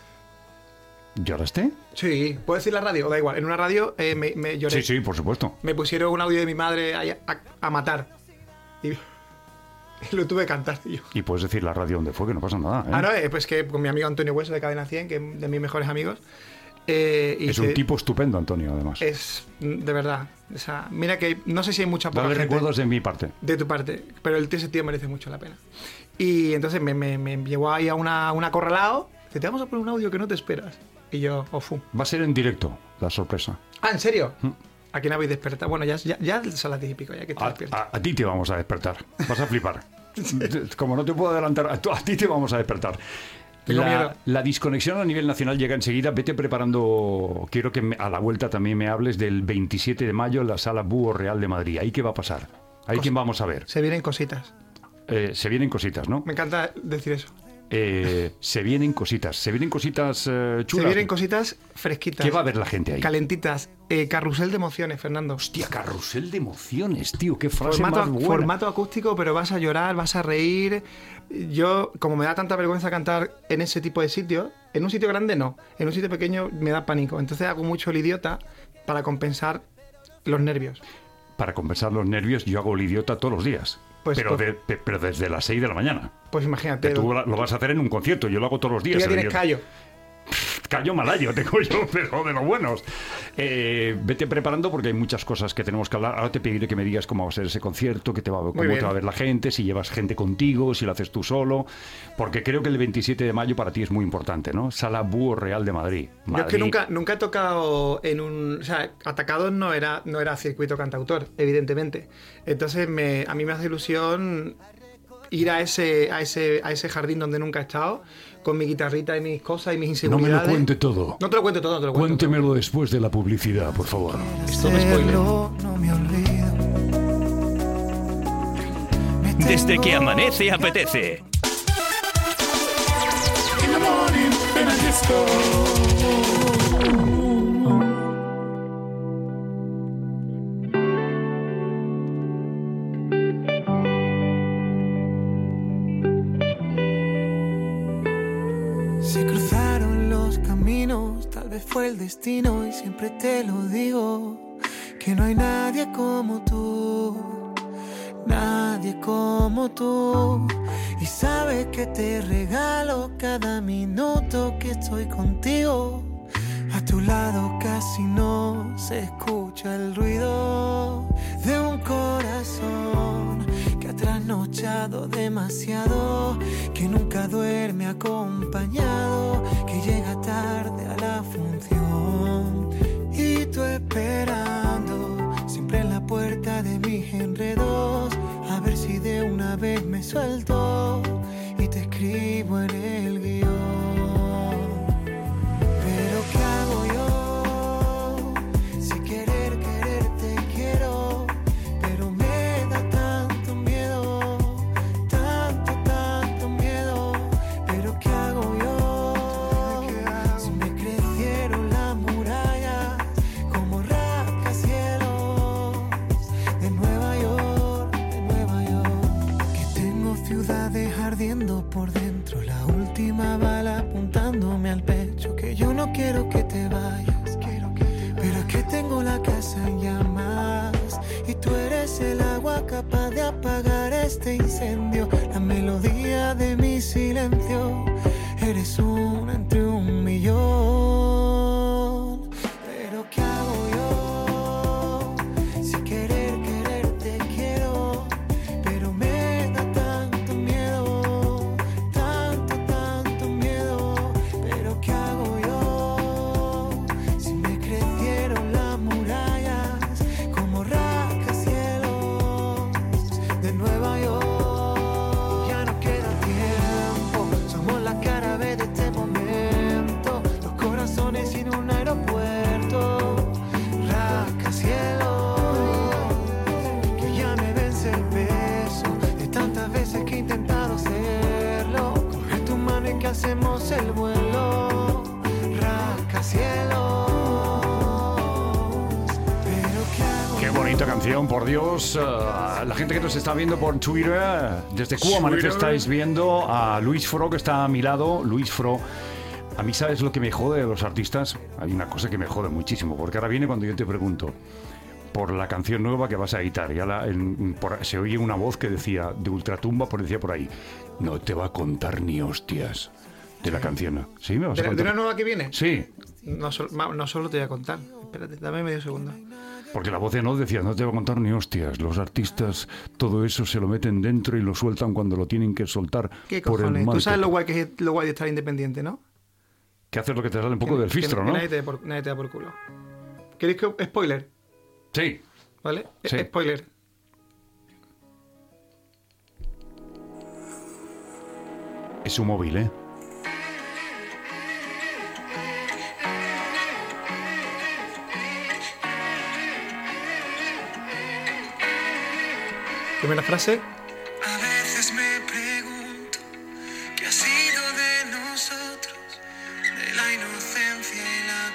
B: ¿Lloraste?
C: Sí, ¿puedo decir la radio? Da igual, en una radio eh, me, me lloré.
B: Sí, sí, por supuesto.
C: Me pusieron un audio de mi madre a, a, a matar. Y... lo tuve que cantar yo.
B: Y puedes decir la radio donde fue, que no pasa nada, ¿eh?
C: Ah, no, eh, pues que con mi amigo Antonio Hueso de Cadena cien, que es de mis mejores amigos. Eh, y
B: es
C: se,
B: un tipo estupendo, Antonio, además.
C: Es, de verdad. O sea, mira que no sé si hay mucha poca
B: Dale
C: gente
B: recuerdos de mi parte.
C: De tu parte, pero el ese tío merece mucho la pena. Y entonces me, me, me llevó ahí a una, una acorralado. Dice, te vamos a poner un audio que no te esperas. Y yo, oh, fu.
B: Va a ser en directo, la sorpresa.
C: Ah, ¿en serio?
B: ¿Mm?
C: ¿A quién habéis despertado? Bueno, ya, ya, ya son las diez y pico, ya que te
B: A,
C: despiertas.
B: a, a ti te vamos a despertar. Vas a flipar. Como no te puedo adelantar, a, a ti te vamos a despertar.
C: Tengo miedo.
B: La, la desconexión a nivel nacional llega enseguida. Vete preparando. Quiero que me, a la vuelta también me hables del veintisiete de mayo en la Sala Búho Real de Madrid. ¿Ahí qué va a pasar? ¿Ahí
C: Cos-
B: quién vamos a ver?
C: Se vienen cositas.
B: Eh, se vienen cositas, ¿no?
C: Me encanta decir eso.
B: Eh, se vienen cositas. Se vienen cositas eh, chulas.
C: Se vienen cositas fresquitas.
B: ¿Qué va a ver la gente ahí?
C: Calentitas. Eh, carrusel de emociones, Fernando.
B: Hostia, carrusel de emociones, tío. Qué frase
C: Formato,
B: más buena.
C: formato acústico, pero vas a llorar, vas a reír. Yo, como me da tanta vergüenza cantar en ese tipo de sitios, en un sitio grande no, en un sitio pequeño me da pánico. Entonces hago mucho el idiota para compensar los nervios.
B: Para compensar los nervios, yo hago el idiota todos los días.
C: Pues,
B: pero,
C: pues-
B: de- pe- pero desde las seis de la mañana.
C: Pues imagínate.
B: Que tú lo lo vas a hacer en un concierto. Yo lo hago todos los
C: tú
B: días.
C: ya
B: el
C: tienes
B: idiota.
C: callo.
B: Callo malayo tengo yo, pero de los buenos. Eh, vete preparando porque hay muchas cosas que tenemos que hablar. Ahora te pediré que me digas cómo va a ser ese concierto, que te va, cómo
C: bien.
B: te va a ver la gente, si llevas gente contigo, si lo haces tú solo. Porque creo que el veintisiete de mayo para ti es muy importante, ¿no? Sala Búho Real de Madrid.
C: Yo es que
B: Madrid.
C: nunca, nunca he tocado en un... O sea, Atacados no era, no era circuito cantautor, evidentemente. Entonces me, a mí me hace ilusión ir a ese, a ese, a ese jardín donde nunca he estado, con mi guitarrita y mis cosas y mis
B: No me
C: inseguridades.
B: lo cuente todo.
C: No te lo cuento todo, no te lo cuento
B: Cuéntemelo después de la publicidad, por favor.
C: Esto no es spoiler.
A: No me olvido. Me
F: Desde
A: tengo
F: que amanece apetece.
A: Se cruzaron los caminos, tal vez fue el destino y siempre te lo digo, que no hay nadie como tú, nadie como tú. Y sabes que te regalo cada minuto que estoy contigo. A tu lado casi no se escucha el ruido de un corazón que ha trasnochado demasiado, que nunca duerme acompañado, que llega tarde a la función. Y tú esperando, siempre en la puerta de mis enredos, a ver si de una vez me suelto y te escribo en el guión. Pero ¿qué hago yo? Si querer, quererte quiero, pero me da tanto miedo, tanto, tanto miedo. Pero ¿qué hago yo? Si me crecieron las murallas como rascacielos de Nueva York, de Nueva York. Que tengo ciudades ardiendo por dentro, la última bala apuntándome al pecho. Que yo no quiero que te vayas, quiero que te vayas. Pero es que tengo la casa en llamas y tú eres el agua capaz de apagar este incendio. La melodía de mi silencio, eres una entre un millón. Pero ¿qué hago yo? Si querer, quererte quiero, pero me da tanto miedo, tanto, tanto miedo. Pero ¿qué hago yo? Si me crecieron las murallas como rascacielos de Nueva York. Ya no queda tiempo, somos la cara B de este momento. Dos corazones sin un aeropuerto, rascacielos. Que ya me vence el peso de tantas veces que he intentado hacerlo. Coge tu mano y que hacemos el vuelo, rascacielos. Pero ¿qué hago?
B: Qué bonita canción, por Dios. Uh, la gente que nos está viendo por Twitter, desde Cuba Amanece estáis viendo a Luis Fro, que está a mi lado. Luis Fro, a mí, ¿sabes lo que me jode de los artistas? Hay una cosa que me jode muchísimo, porque ahora viene cuando yo te pregunto por la canción nueva que vas a editar. Ya la, en- por- se oye una voz que decía, de Ultratumba, por decía por ahí, no te va a contar ni hostias de la canción. ¿Sí? ¿Me vas a
C: ¿De, la- de
B: contar?
C: una nueva que viene?
B: Sí,
C: No, sol- ma- no solo te voy a contar. Espérate, dame medio segundo.
B: porque la voz de no decía, no te va a contar ni hostias. Los artistas todo eso se lo meten dentro y lo sueltan cuando lo tienen que soltar
C: ¿Qué
B: por el
C: cojones? Tú
B: marketing.
C: sabes lo guay que es lo guay de estar independiente, ¿no?
B: Que haces lo que te sale un poco
C: Que-
B: del filtro,
C: que,
B: ¿no?
C: Que nadie te, dé por, nadie te da por culo. ¿Queréis que spoiler?
B: Sí.
C: ¿Vale?
B: Sí.
C: Eh, Spoiler.
B: Es su móvil, ¿eh?
C: Primera frase.
A: A veces me pregunto qué ha sido de nosotros, de la inocencia y la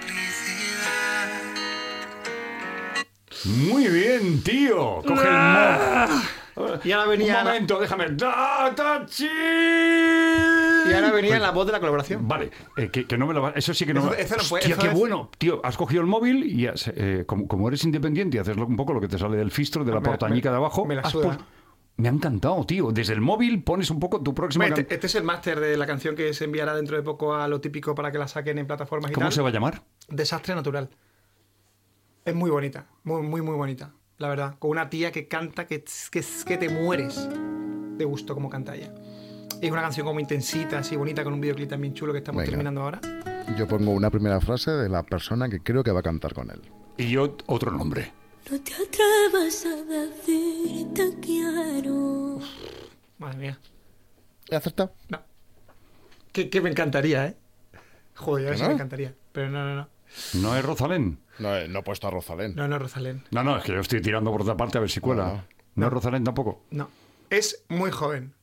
A: complicidad.
B: Muy bien, tío. Coge el móvil.
C: Y ahora venía
B: Un
C: la-
B: momento, déjame. ¡Data chip!
C: Y ahora venía la voz de la colaboración.
B: Vale, eh, que, que no me lo va... Eso sí que no
C: Eso-
B: me...
C: eso no puede-
B: Hostia,
C: eso
B: qué
C: es-
B: bueno. Tío, has cogido el móvil y has, eh, como, como eres independiente y haces lo- un poco lo que te sale del filtro, de la
C: Me-
B: portañica
C: me-
B: de abajo...
C: me la
B: has
C: suda.
B: pu- me ha encantado, tío. Desde el móvil pones un poco tu próxima...
C: Hombre,
B: can-
C: este, este es el máster de la canción que se enviará dentro de poco a lo típico para que la saquen en plataformas y
B: ¿Cómo
C: tal.
B: se va a llamar?
C: Desastre natural. Es muy bonita, muy, muy, muy bonita, la verdad. Con una tía que canta que, que, que te mueres de gusto como canta ella. Es una canción como intensita, así bonita, con un videoclip también chulo que estamos
D: Venga.
C: terminando ahora.
D: Yo pongo una primera frase de la persona que creo que va a cantar con él.
B: Y yo otro nombre.
E: No te atrevas a decir te quiero.
C: Madre mía.
D: ¿He acertado?
C: No. Que, que me encantaría, ¿eh? Joder, a ver
D: ¿Que
C: si
D: no?
C: me encantaría. Pero no, no, no.
B: ¿No es Rosalén?
D: No, eh, no he puesto a Rosalén.
C: No, no, Rosalén.
B: No, no, es que yo estoy tirando por otra parte a ver si cuela.
D: No,
B: ¿No,
D: no.
B: es Rosalén tampoco?
C: No. Es muy joven.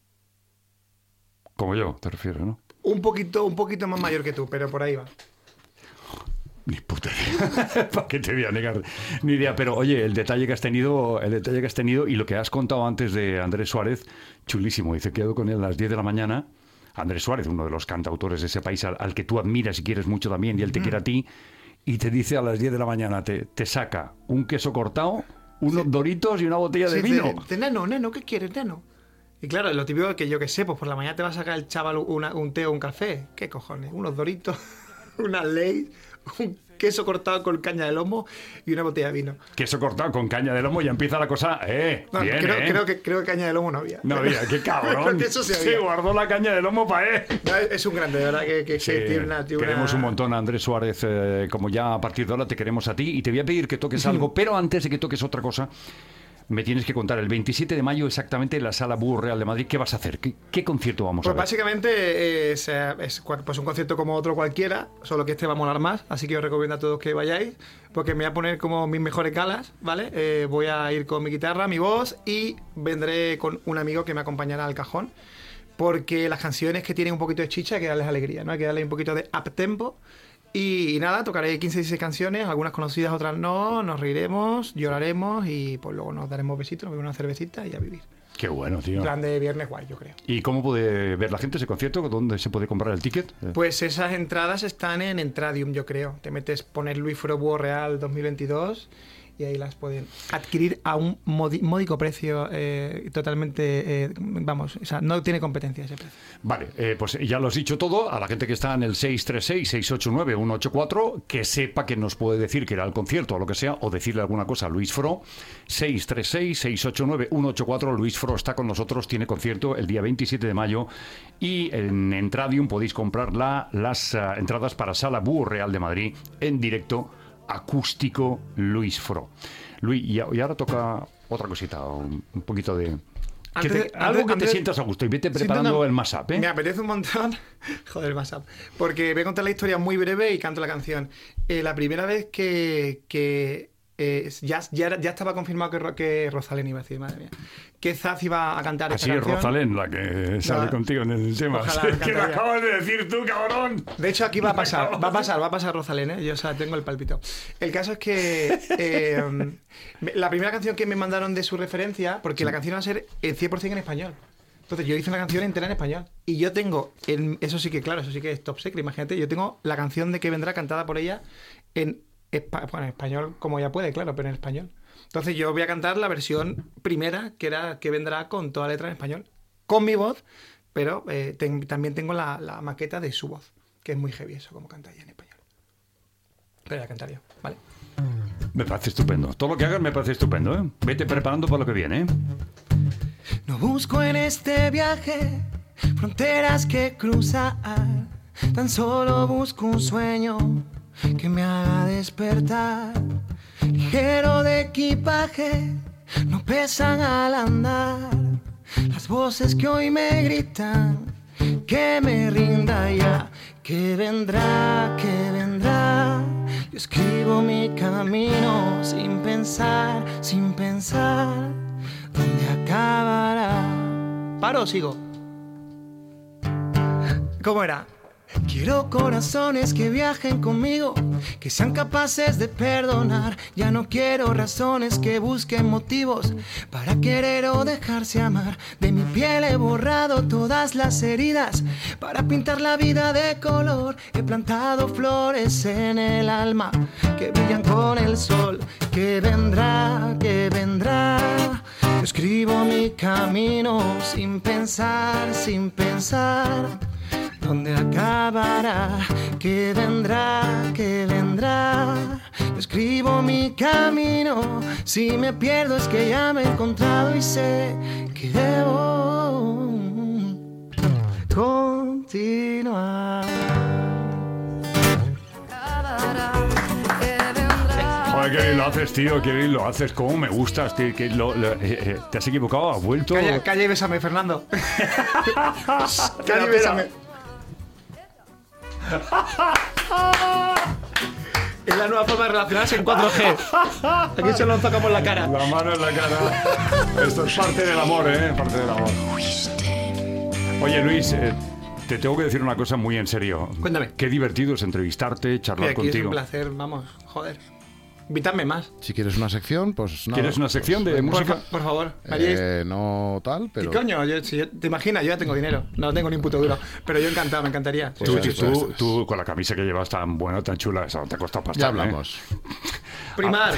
B: Como yo, te refieres, ¿no?
C: Un poquito, un poquito más mayor que tú, pero por ahí va.
B: Ni puta idea. ¿Para qué te voy a negar? Ni idea. Pero oye, el detalle que has tenido, el detalle que has tenido y lo que has contado antes de Andrés Suárez, chulísimo. Dice, quedo con él a las diez de la mañana. Andrés Suárez, uno de los cantautores de ese país al, al que tú admiras y quieres mucho también, y él te quiere a ti, y te dice a las diez de la mañana, te, te saca un queso cortado, unos
C: Sí.
B: doritos y una botella de
C: Sí,
B: vino.
C: De, de neno, neno, ¿qué quieres, neno? Y claro, lo típico que yo que sé, pues por la mañana te va a sacar el chaval una- un té o un café. ¿Qué cojones? Unos doritos, una ley, un queso cortado con caña de lomo y una botella de vino.
B: Queso cortado con caña de lomo y empieza la cosa, eh,
C: No,
B: bien,
C: creo,
B: eh.
C: creo que, creo que caña de lomo no había.
B: No había, qué cabrón.
C: Creo que eso sí había.
B: guardó la caña de lomo para él.
C: No, es un grande, de verdad, que, que,
B: Sí,
C: que tiene una... Tiene
B: queremos
C: una-
B: un montón a Andrés Suárez, eh, como ya a partir de ahora te queremos a ti y te voy a pedir que toques algo, pero antes de que toques otra cosa, me tienes que contar el veintisiete de mayo exactamente en la Sala Búho Real de Madrid, ¿qué vas a hacer? ¿Qué, qué concierto vamos
C: Pues
B: a ver?
C: básicamente es, eh, es cua- pues un concierto como otro cualquiera, solo que este va a molar más, así que os recomiendo a todos que vayáis, porque me voy a poner como mis mejores galas, ¿vale? Eh, voy a ir con mi guitarra, mi voz y vendré con un amigo que me acompañará al cajón, porque las canciones que tienen un poquito de chicha hay que darles alegría, ¿no? Hay que darle un poquito de up-tempo. Y, y nada, tocaré quince o dieciséis canciones, algunas conocidas, otras no, nos reiremos, lloraremos y pues luego nos daremos besitos, nos bebemos una cervecita y a vivir.
B: Qué bueno, tío.
C: Plan de viernes guay, yo creo.
B: ¿Y cómo puede ver la gente ese concierto? ¿Dónde se puede comprar el ticket? Eh,
C: Pues esas entradas están en Entradium, yo creo. Te metes, poner Luis Fro Búho Real dos mil veintidós y ahí las pueden adquirir a un modi- módico precio, eh, totalmente, eh, vamos, o sea, no tiene competencia ese precio.
B: Vale, eh, pues ya lo has dicho todo. A la gente que está en el seis tres seis, seis ocho nueve, uno ocho cuatro, que sepa que nos puede decir que irá al concierto o lo que sea, o decirle alguna cosa a Luis Fro. seis tres seis, seis ocho nueve, uno ocho cuatro. Luis Fro está con nosotros, tiene concierto el día veintisiete de mayo y en Entradium podéis comprar la- las ah, entradas para Sala Búho Real de Madrid en directo acústico Luis Fro. Luis, y, a- y ahora toca otra cosita, un, un poquito de... que
C: Antes
B: te-
C: de-
B: algo
C: antes-
B: que te
C: antes-
B: sientas a gusto y vete
C: Sí,
B: preparando
C: no, no.
B: el mashup, ¿eh?
C: Me apetece un montón. Joder, el mashup. Porque voy a contar la historia muy breve y canto la canción. Eh, la primera vez que, que eh, ya, ya, era- ya estaba confirmado que, Ro- que Rosalén iba a decir, madre mía, que Zaz iba a cantar esta
B: Así es
C: canción.
B: Rosalén la que sale
C: No,
B: contigo en el tema.
C: ojalá,
B: ¿Qué
C: me
B: me
C: encantaría.
B: acabas de decir tú, cabrón?
C: De hecho, aquí va a pasar, va a pasar, va a pasar Rosalén, ¿eh? Yo, o sea, tengo el palpito. El caso es que eh, me- la primera canción que me mandaron de su referencia, porque la canción va a ser el cien por ciento en español. Entonces, yo hice una canción entera en español. Y yo tengo, en- eso sí que, claro, eso sí que es top secret, imagínate, yo tengo la canción de que vendrá cantada por ella en, espa- bueno, en español, como ella puede, claro, pero en español. Entonces, yo voy a cantar la versión primera, que era que vendrá con toda letra en español, con mi voz, pero eh, ten- también tengo la, la maqueta de su voz, que es muy heavy eso, como canta ella en español. Pero la cantaré yo, ¿vale?
B: Me parece estupendo. Todo lo que hagas me parece estupendo, ¿eh? Vete preparando para lo que viene, ¿eh?
A: No busco en este viaje fronteras que cruzar, tan solo busco un sueño que me haga despertar. Ligero de equipaje, no pesan al andar. Las voces que hoy me gritan, que me rinda ya, que vendrá, que vendrá. Yo escribo mi camino sin pensar, sin pensar dónde acabará.
C: ¿Paro o sigo? ¿Cómo era?
A: Quiero corazones que viajen conmigo, que sean capaces de perdonar. Ya no quiero razones que busquen motivos para querer o dejarse amar. De mi piel he borrado todas las heridas para pintar la vida de color. He plantado flores en el alma que brillan con el sol. Que vendrá, que vendrá. Yo escribo mi camino sin pensar, sin pensar dónde acabará, que vendrá, que vendrá. Yo escribo mi camino, si me pierdo es que ya me he encontrado y sé que debo continuar.
B: Joder, qué bien lo haces, tío, qué bien lo haces, cómo me gustas, tío, que lo, lo- eh, eh, te has equivocado, has vuelto.
C: Calla, calla y bésame, Fernando. Calla y bésame. Es la nueva forma de relacionarse en cuatro G. Aquí solo nos tocamos la cara.
B: La mano en la cara. Esto es parte del amor, ¿eh? Parte del amor. Oye, Luis, eh, te tengo que decir una cosa muy en serio.
C: Cuéntame.
B: Qué divertido es entrevistarte, charlar
C: Aquí es un
B: contigo.
C: placer, vamos, joder. Invítame más.
D: Si quieres una sección, pues no.
B: ¿Quieres una sección de
D: pues,
C: Por,
B: música?
C: fa- por favor, ¿me haríais?
D: eh, no tal, pero.
C: ¿Y coño? Yo, si yo- ¿te imaginas? Yo ya tengo dinero. No tengo ni un puto duro. Pero yo encantado, me encantaría. Sí,
B: Tú,
C: sí,
B: tú-
C: sí.
B: tú- tú, con la camisa que llevas tan buena, tan chula, eso te ha costado pasta.
D: Ya
B: ¿eh?
D: hablamos.
C: Primar.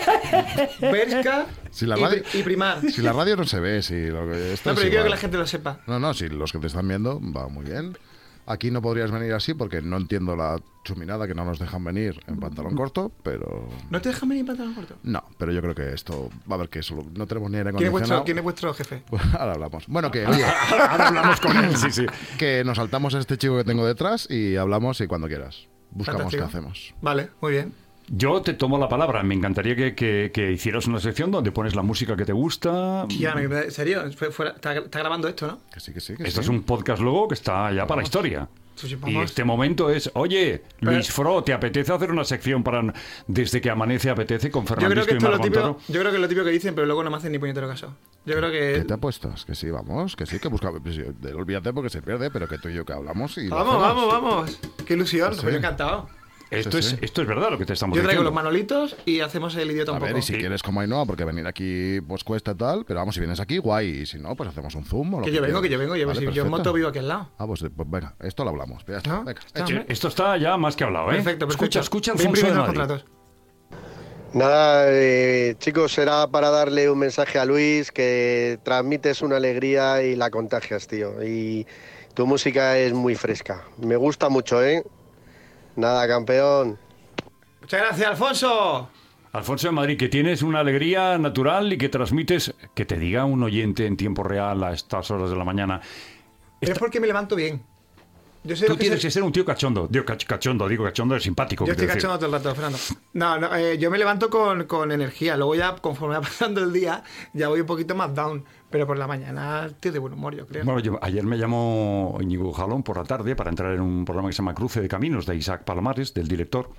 C: Berska
D: Si la
C: y,
D: radio-
C: pri- y primar.
D: Si la radio no se ve, si lo que. Esto
C: No,
D: es
C: pero yo quiero que
D: igual.
C: la gente lo sepa.
D: No, no, si los que te están viendo, va muy bien. Aquí no podrías venir así porque no entiendo la chuminada que no nos dejan venir en pantalón corto, pero.
C: ¿No te dejan venir en pantalón corto?
D: No, pero yo creo que esto va a haber que solo. No tenemos ni aire
C: ¿Quién es, vuestro,
D: acondicionado.
C: ¿Quién es vuestro jefe?
D: Pues ahora hablamos. Bueno, que oye,
B: Ahora hablamos con él, sí, sí.
D: que nos saltamos a este chico que tengo detrás y hablamos y cuando quieras. Buscamos
C: Fantástico.
D: qué hacemos.
C: Vale, muy bien.
B: Yo te tomo la palabra. Me encantaría que, que- que hicieras una sección donde pones la música que te gusta.
C: Tía, me- ¿en serio? Fue- fuera- está, está grabando esto, ¿no?
D: Que sí, que sí. Que
B: Esto
D: sí.
B: es un podcast luego que está ya para la historia.
C: Sí, sí,
B: Y
C: vamos.
B: este momento es, oye, Luis Fro, ¿te apetece hacer una sección para desde que amanece apetece con
C: Yo creo
B: Fernandisco
C: que
B: y
C: esto es lo
B: Mar
C: típico,
B: Montoro?
C: yo creo que es lo típico que dicen, pero luego no me hacen ni puñetero caso. Yo creo
D: ¿Qué
C: que...
D: te apuestas? Que sí, vamos, que sí, que buscamos. Pues, sí, de- olvídate porque se pierde, pero que tú y yo que hablamos y. lo
C: Vamos,
D: hacemos.
C: vamos, vamos. Qué ilusión,
D: Sí.
C: pues yo encantado.
B: Esto,
D: Sí,
B: es,
D: sí.
B: esto es verdad lo que te estamos
C: Yo traigo los
B: diciendo.
C: manolitos y hacemos el idiota
D: A
C: un
D: ver,
C: poco.
D: y si quieres como Ainhoa, porque venir aquí pues cuesta tal, pero vamos, si vienes aquí, guay, y si no, pues hacemos un zoom o lo
C: Que yo vengo, que yo vengo. Yo,
D: Vale,
C: si yo en
D: perfecto.
C: moto vivo aquí al lado.
D: Ah, pues, pues venga, esto lo hablamos. Ya está,
C: ¿No?
D: venga,
C: Está,
D: hecho.
C: hombre.
B: Esto está ya más que hablado, ¿eh?
C: Perfecto, perfecto.
B: Escucha, escucha
C: Voy a
B: Alfonso de
C: imprimir los
B: Madrid.
C: contratos.
F: Nada, eh, chicos, era para darle un mensaje a Luis que transmites una alegría y la contagias, tío. Y tu música es muy fresca. Me gusta mucho, ¿eh? Nada, campeón.
C: Muchas gracias, Alfonso.
B: Alfonso de Madrid, que tienes una alegría natural y que transmites, que te diga un oyente en tiempo real a estas horas de la mañana.
C: Pero es porque me levanto bien. Yo sé
B: Tú
C: lo que
B: tienes
C: sé-
B: que ser un tío cachondo. Digo, cach- cachondo, digo cachondo, es simpático.
C: Yo estoy
B: quiero decir.
C: cachondo todo el rato, Fernando. No, no, eh, yo me levanto con, con energía. Luego ya, conforme va pasando el día, ya voy un poquito más down. Pero por la mañana estoy de buen humor, yo creo.
B: Bueno, yo- ayer me llamó Íñigo Jalón por la tarde para entrar en un programa que se llama Cruce de Caminos de Isaac Palomares, del director.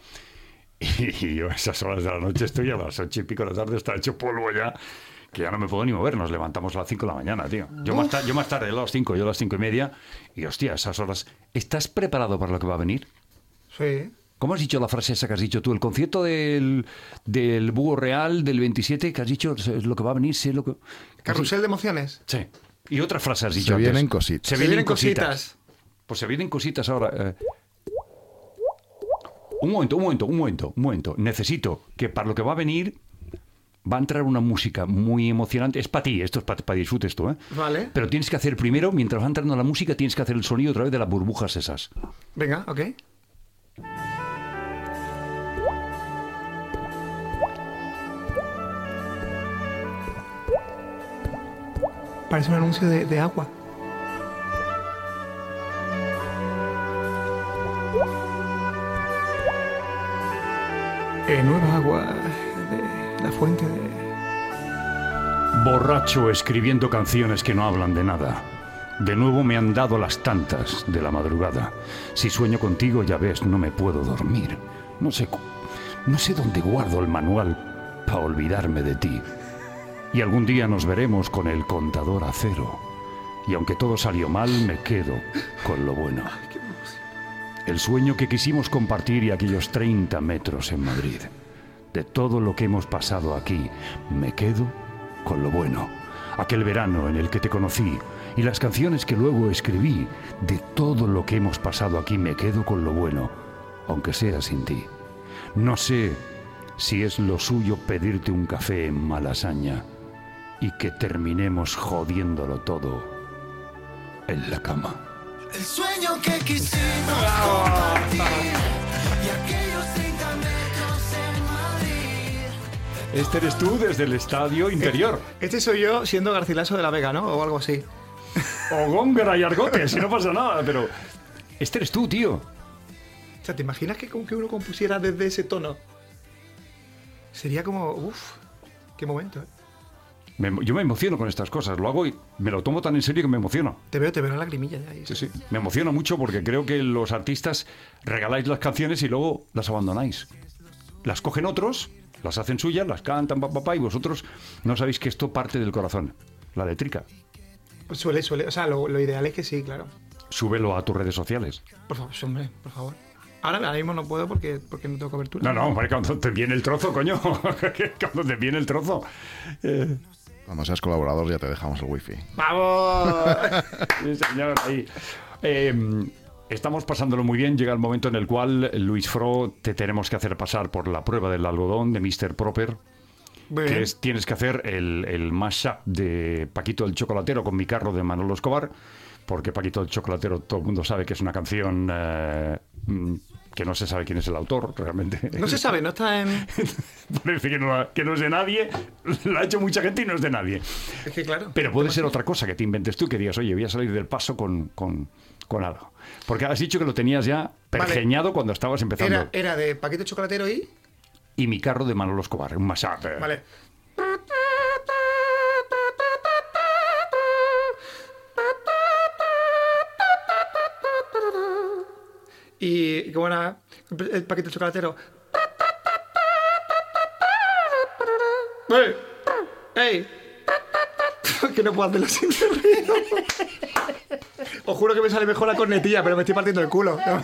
B: Y yo a esas horas de la noche estoy a las ocho y pico de la tarde, está hecho polvo ya, que ya no me puedo ni mover. Nos levantamos a las cinco de la mañana, tío. Yo más, ta- yo más tarde, a las cinco, yo a las cinco y media. Y hostia, esas horas. ¿Estás preparado para lo que va a venir?
C: Sí.
B: ¿Cómo has dicho la frase esa que has dicho tú? El concierto del, del Búho Real del veintisiete, que has dicho es lo que va a venir, sé lo que...
C: Carrusel de emociones.
B: Sí. Y otra frase has
D: Se
B: dicho antes.
D: vienen cositas.
B: Se
C: Se
B: vienen
C: vienen
B: cositas.
C: cositas.
B: Pues se vienen cositas ahora. eh. Un momento, un momento, un momento, un momento. Necesito que para lo que va a venir va a entrar una música muy emocionante. Es para ti, esto es para que disfrutes tú, ¿eh?
C: Vale.
B: Pero tienes que hacer primero, mientras va entrando la música, tienes que hacer el sonido otra vez de las burbujas esas.
C: Venga, ok. Parece un anuncio de, de agua. Eh, nueva agua de la fuente de...
B: Borracho escribiendo canciones que no hablan de nada. De nuevo me han dado las tantas de la madrugada. Si sueño contigo, ya ves, no me puedo dormir. No sé, cu- no sé dónde guardo el manual para olvidarme de ti. Y algún día nos veremos con el contador a cero. Y aunque todo salió mal, me quedo con lo bueno. El sueño que quisimos compartir y aquellos treinta metros en Madrid. De todo lo que hemos pasado aquí, me quedo con lo bueno. Aquel verano en el que te conocí y las canciones que luego escribí. De todo lo que hemos pasado aquí, me quedo con lo bueno, aunque sea sin ti. No sé si es lo suyo pedirte un café en Malasaña y que terminemos jodiéndolo todo en la cama.
A: El sueño que quisimos compartir y aquellos treinta metros en Madrid.
B: Este eres tú desde el estadio interior.
C: Este soy yo siendo Garcilaso de la Vega, ¿no? O algo así.
B: O Góngora y Argote, si no pasa nada, pero... Este eres tú, tío.
C: O sea, ¿te imaginas que, como que uno compusiera desde ese tono? Sería como, uff, qué momento, ¿eh?
B: Me, yo me emociono con estas cosas, lo hago y me lo tomo tan en serio que me emociono.
C: Te veo, te veo la lagrimilla ya. Ahí,
B: Sí, sí. Me emociono mucho porque creo que los artistas regaláis las canciones y luego las abandonáis. Las cogen otros, las hacen suyas, las cantan, papá, pa, pa, y vosotros no sabéis que esto parte del corazón. La letrica.
C: Pues suele, suele, o sea, lo, lo ideal es que sí, claro.
B: Súbelo a tus redes sociales.
C: Por favor, hombre, por favor. Ahora, ahora mismo no puedo porque, porque no tengo cobertura.
B: No, no, hombre, cuando te viene el trozo, coño. Cuando te viene el trozo. Eh...
D: Cuando seas colaborador ya te dejamos el wifi.
C: ¡Vamos!
B: Sí, señor, ahí. Eh, estamos pasándolo muy bien. Llega el momento en el cual, Luis Fro, te tenemos que hacer pasar por la prueba del algodón de míster Proper.
C: Muy
B: Que
C: bien.
B: es, tienes que hacer el, el mashup de Paquito el Chocolatero con Mi Carro de Manolo Escobar, porque Paquito el Chocolatero todo el mundo sabe que es una canción eh, mm, que no se sabe quién es el autor, realmente.
C: No se sabe, no está en...
B: Parece que no, que no es de nadie, lo ha hecho mucha gente y no es de nadie.
C: Es que claro.
B: Pero puede ser otra cosa que te inventes tú, que digas, oye, voy a salir del paso con, con, con algo. Porque has dicho que lo tenías ya pergeñado cuando estabas empezando.
C: Era, era de Paquito Chocolatero y...
B: Y Mi Carro de Manolo Escobar, un mashup. eh.
C: Vale. Y, y como era el Paquito Chocolatero. ¡Ey! ¡Ey! Que no puedo hacerlo sin ruido. Os juro que me sale mejor la cornetilla, pero me estoy partiendo el culo. No.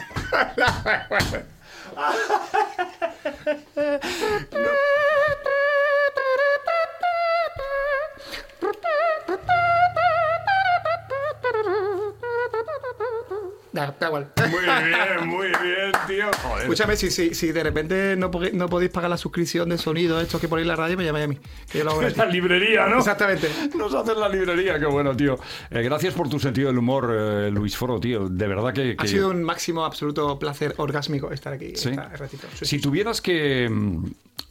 C: Da, da igual.
B: Muy bien, muy bien, tío. Joder.
C: Escúchame, si, si, si de repente no, po- no podéis pagar la suscripción de sonido, esto que ponéis en la radio, me llamáis a mí. Que yo lo hago gratis.
B: La librería, ¿no?
C: Exactamente.
B: Nos hacen la librería, qué bueno, tío. Eh, gracias por tu sentido del humor, eh, Luis Foro, tío. De verdad que... que-
C: Ha sido un máximo, absoluto placer orgásmico estar aquí.
B: Sí.
C: Esta ratito. Sí,
B: Si
C: sí.
B: tuvieras que mm,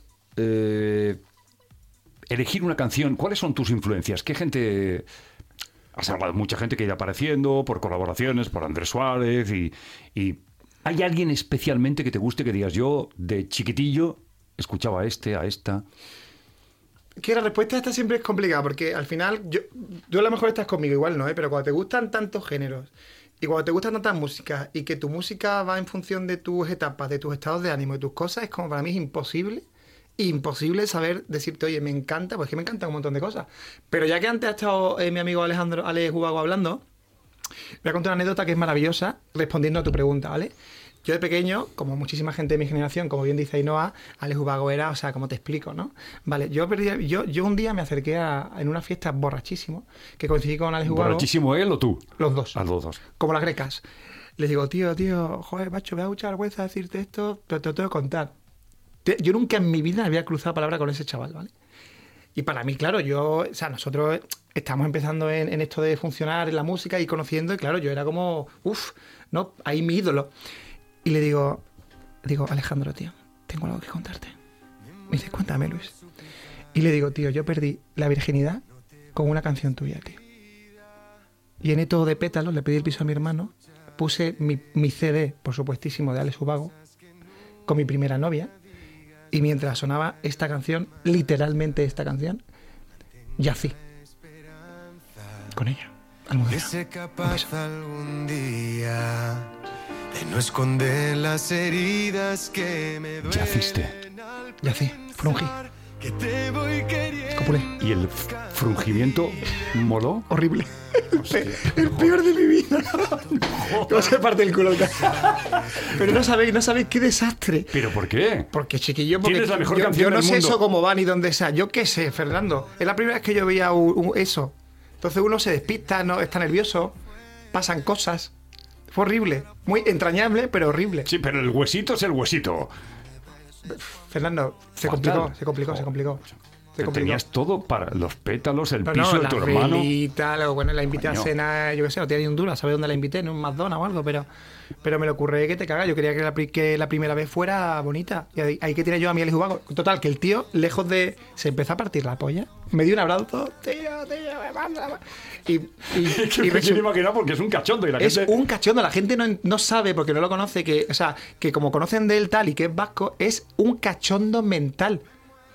B: eh, elegir una canción, ¿cuáles son tus influencias? ¿Qué gente... Has hablado de mucha gente que irá apareciendo, por colaboraciones, por Andrés Suárez y, y... ¿Hay alguien especialmente que te guste que digas, yo de chiquitillo escuchaba a este, a esta?
C: Que la respuesta esta siempre es complicada, porque al final, yo, tú a lo mejor estás conmigo, igual no, ¿eh? Pero cuando te gustan tantos géneros y cuando te gustan tantas músicas y que tu música va en función de tus etapas, de tus estados de ánimo, de tus cosas, es como para mí es imposible, imposible saber decirte, oye, me encanta, pues que me encantan un montón de cosas. Pero ya que antes ha estado eh, mi amigo Alejandro, Alex Ubago hablando, voy a contar una anécdota que es maravillosa respondiendo a tu pregunta, ¿vale? Yo de pequeño, como muchísima gente de mi generación, como bien dice Ainhoa, Alex Ubago era, o sea, como te explico, ¿no? Vale, yo perdí, yo, yo un día me acerqué a, en una fiesta borrachísimo, que coincidí con Alex Ubago.
B: ¿Borrachísimo él o tú?
C: Los dos.
B: A los dos.
C: Como las grecas. Les digo, tío, tío, joder, macho, me da mucha vergüenza decirte esto, pero te lo tengo que contar. Te- Yo nunca en mi vida había cruzado palabra con ese chaval, ¿vale? Y para mí, claro, yo, o sea, nosotros estamos empezando en, en esto de funcionar en la música y conociendo, y claro, yo era como, uff, ¿no? Ahí mi ídolo. Y le digo, digo, Alejandro, tío, tengo algo que contarte. Me dice, cuéntame, Luis. Y le digo, tío, yo perdí la virginidad con una canción tuya, tío. Llené todo de pétalos, le pedí el piso a mi hermano, puse mi, mi C D, por supuestísimo, de Alex Ubago, con mi primera novia, y mientras sonaba esta canción, literalmente esta canción, yací con ella,
A: Que
C: almohadera.
A: sé capaz algún día de no esconder las heridas que me duelen.
B: Yaciste.
C: Yací, frungí,
A: Que te voy queriendo.
C: copulé.
B: ¿Y el f- frungimiento moló?
C: Horrible. El peor de mi vida. ¿Cómo se parte el culo? Pero no sabéis, no sabéis qué desastre.
B: ¿Pero por qué?
C: Porque, chiquillo, porque
B: Tienes la mejor
C: yo,
B: canción
C: yo no
B: del
C: sé
B: mundo.
C: eso cómo va ni dónde sea. Yo qué sé, Fernando. Es la primera vez que yo veía un- un- eso. Entonces uno se despista, no está nervioso, pasan cosas. Fue horrible. Muy entrañable, pero horrible.
B: Sí, pero el huesito es el huesito.
C: Fernando, se
B: Fatal.
C: complicó, se complicó, se complicó. Se
B: Te
C: complicó.
B: Tenías todo para los pétalos, el
C: No,
B: piso
C: no,
B: de
C: la
B: tu hermano.
C: velita, luego, bueno, la invité
B: Coño.
C: a cena, yo qué sé, no tenía ni un duro, a saber dónde la invité, en un McDonald's o algo, pero, pero me lo ocurre que te caga. Yo quería que la, pri- que la primera vez fuera bonita. Y ahí, ahí que tenía yo a mi Alex Ubago. Total, que el tío, lejos de. Se empezó a partir la polla, me dio un abrazo, tío, tío, me manda. Y, y,
B: Es que
C: y
B: me
C: resu-
B: quiero imaginar porque es un cachondo y la
C: es
B: gente...
C: un cachondo, la gente no, no sabe porque no lo conoce, que, o sea, que como conocen de él tal y que es vasco, es un cachondo mental.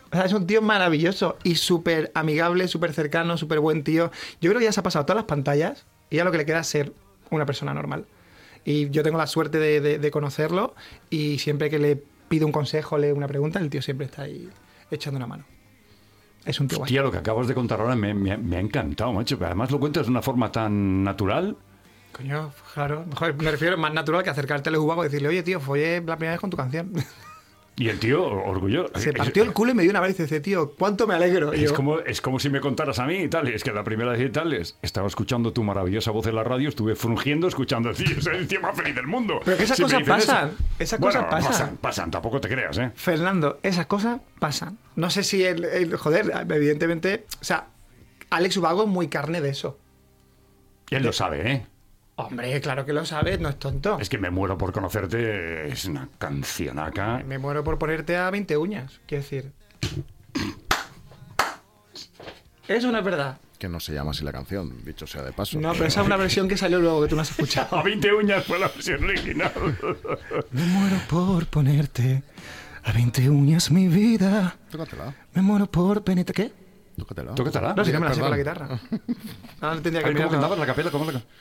C: O sea, es un tío maravilloso y súper amigable, súper cercano, súper buen tío. Yo creo que ya se ha pasado todas las pantallas y ya lo que le queda es ser una persona normal. Y yo tengo la suerte de, de, de conocerlo y siempre que le pido un consejo, le una pregunta, el tío siempre está ahí echando una mano. Es un tío guay.
B: Hostia, lo que acabas de contar ahora me, me, me ha encantado, macho. Además lo cuentas de una forma tan natural.
C: Coño, claro. Joder, me refiero más natural que acercarte al jugago y decirle, oye, tío, follé la primera vez con tu canción.
B: Y el tío, orgulloso.
C: Se partió el culo y me dio una vez y dice, tío, ¿cuánto me alegro? Y
B: Es
C: yo,
B: como, es como si me contaras a mí y tal. Es que la primera vez y tal, es, estaba escuchando tu maravillosa voz en la radio, estuve frungiendo escuchando, tío, soy el tío más feliz del mundo.
C: Pero que esas
B: Si me
C: cosas
B: dicen
C: pasan.
B: eso-
C: Esas
B: Bueno,
C: cosas pasan.
B: pasan. Pasan, tampoco te creas, ¿eh?
C: Fernando, esas cosas pasan. No sé si el, el- joder, evidentemente, o sea, Alex Ubago es muy carne de eso.
B: Y él lo sabe, ¿eh?
C: Hombre, claro que lo sabes, no es tonto.
B: Es que me muero por conocerte, es una cancionaca.
C: Me muero por ponerte a veinte uñas, quiero decir. Eso no es verdad.
D: Que no se llama así la canción, dicho sea de paso.
C: No, pero esa es una versión que salió luego que tú no has escuchado.
B: A veinte uñas fue la versión original.
C: Me muero por ponerte a veinte uñas mi vida.
D: Tócatela,
C: Me muero por penetrar. ¿Qué?
D: tócatela.
B: Tócatela.
C: No, si no me la sé con
D: Perdón.
C: la guitarra. Ahora no tendría que
B: Ay, ¿Cómo
C: mirar, ¿no?
B: cantabas la capela? ¿Cómo la ca-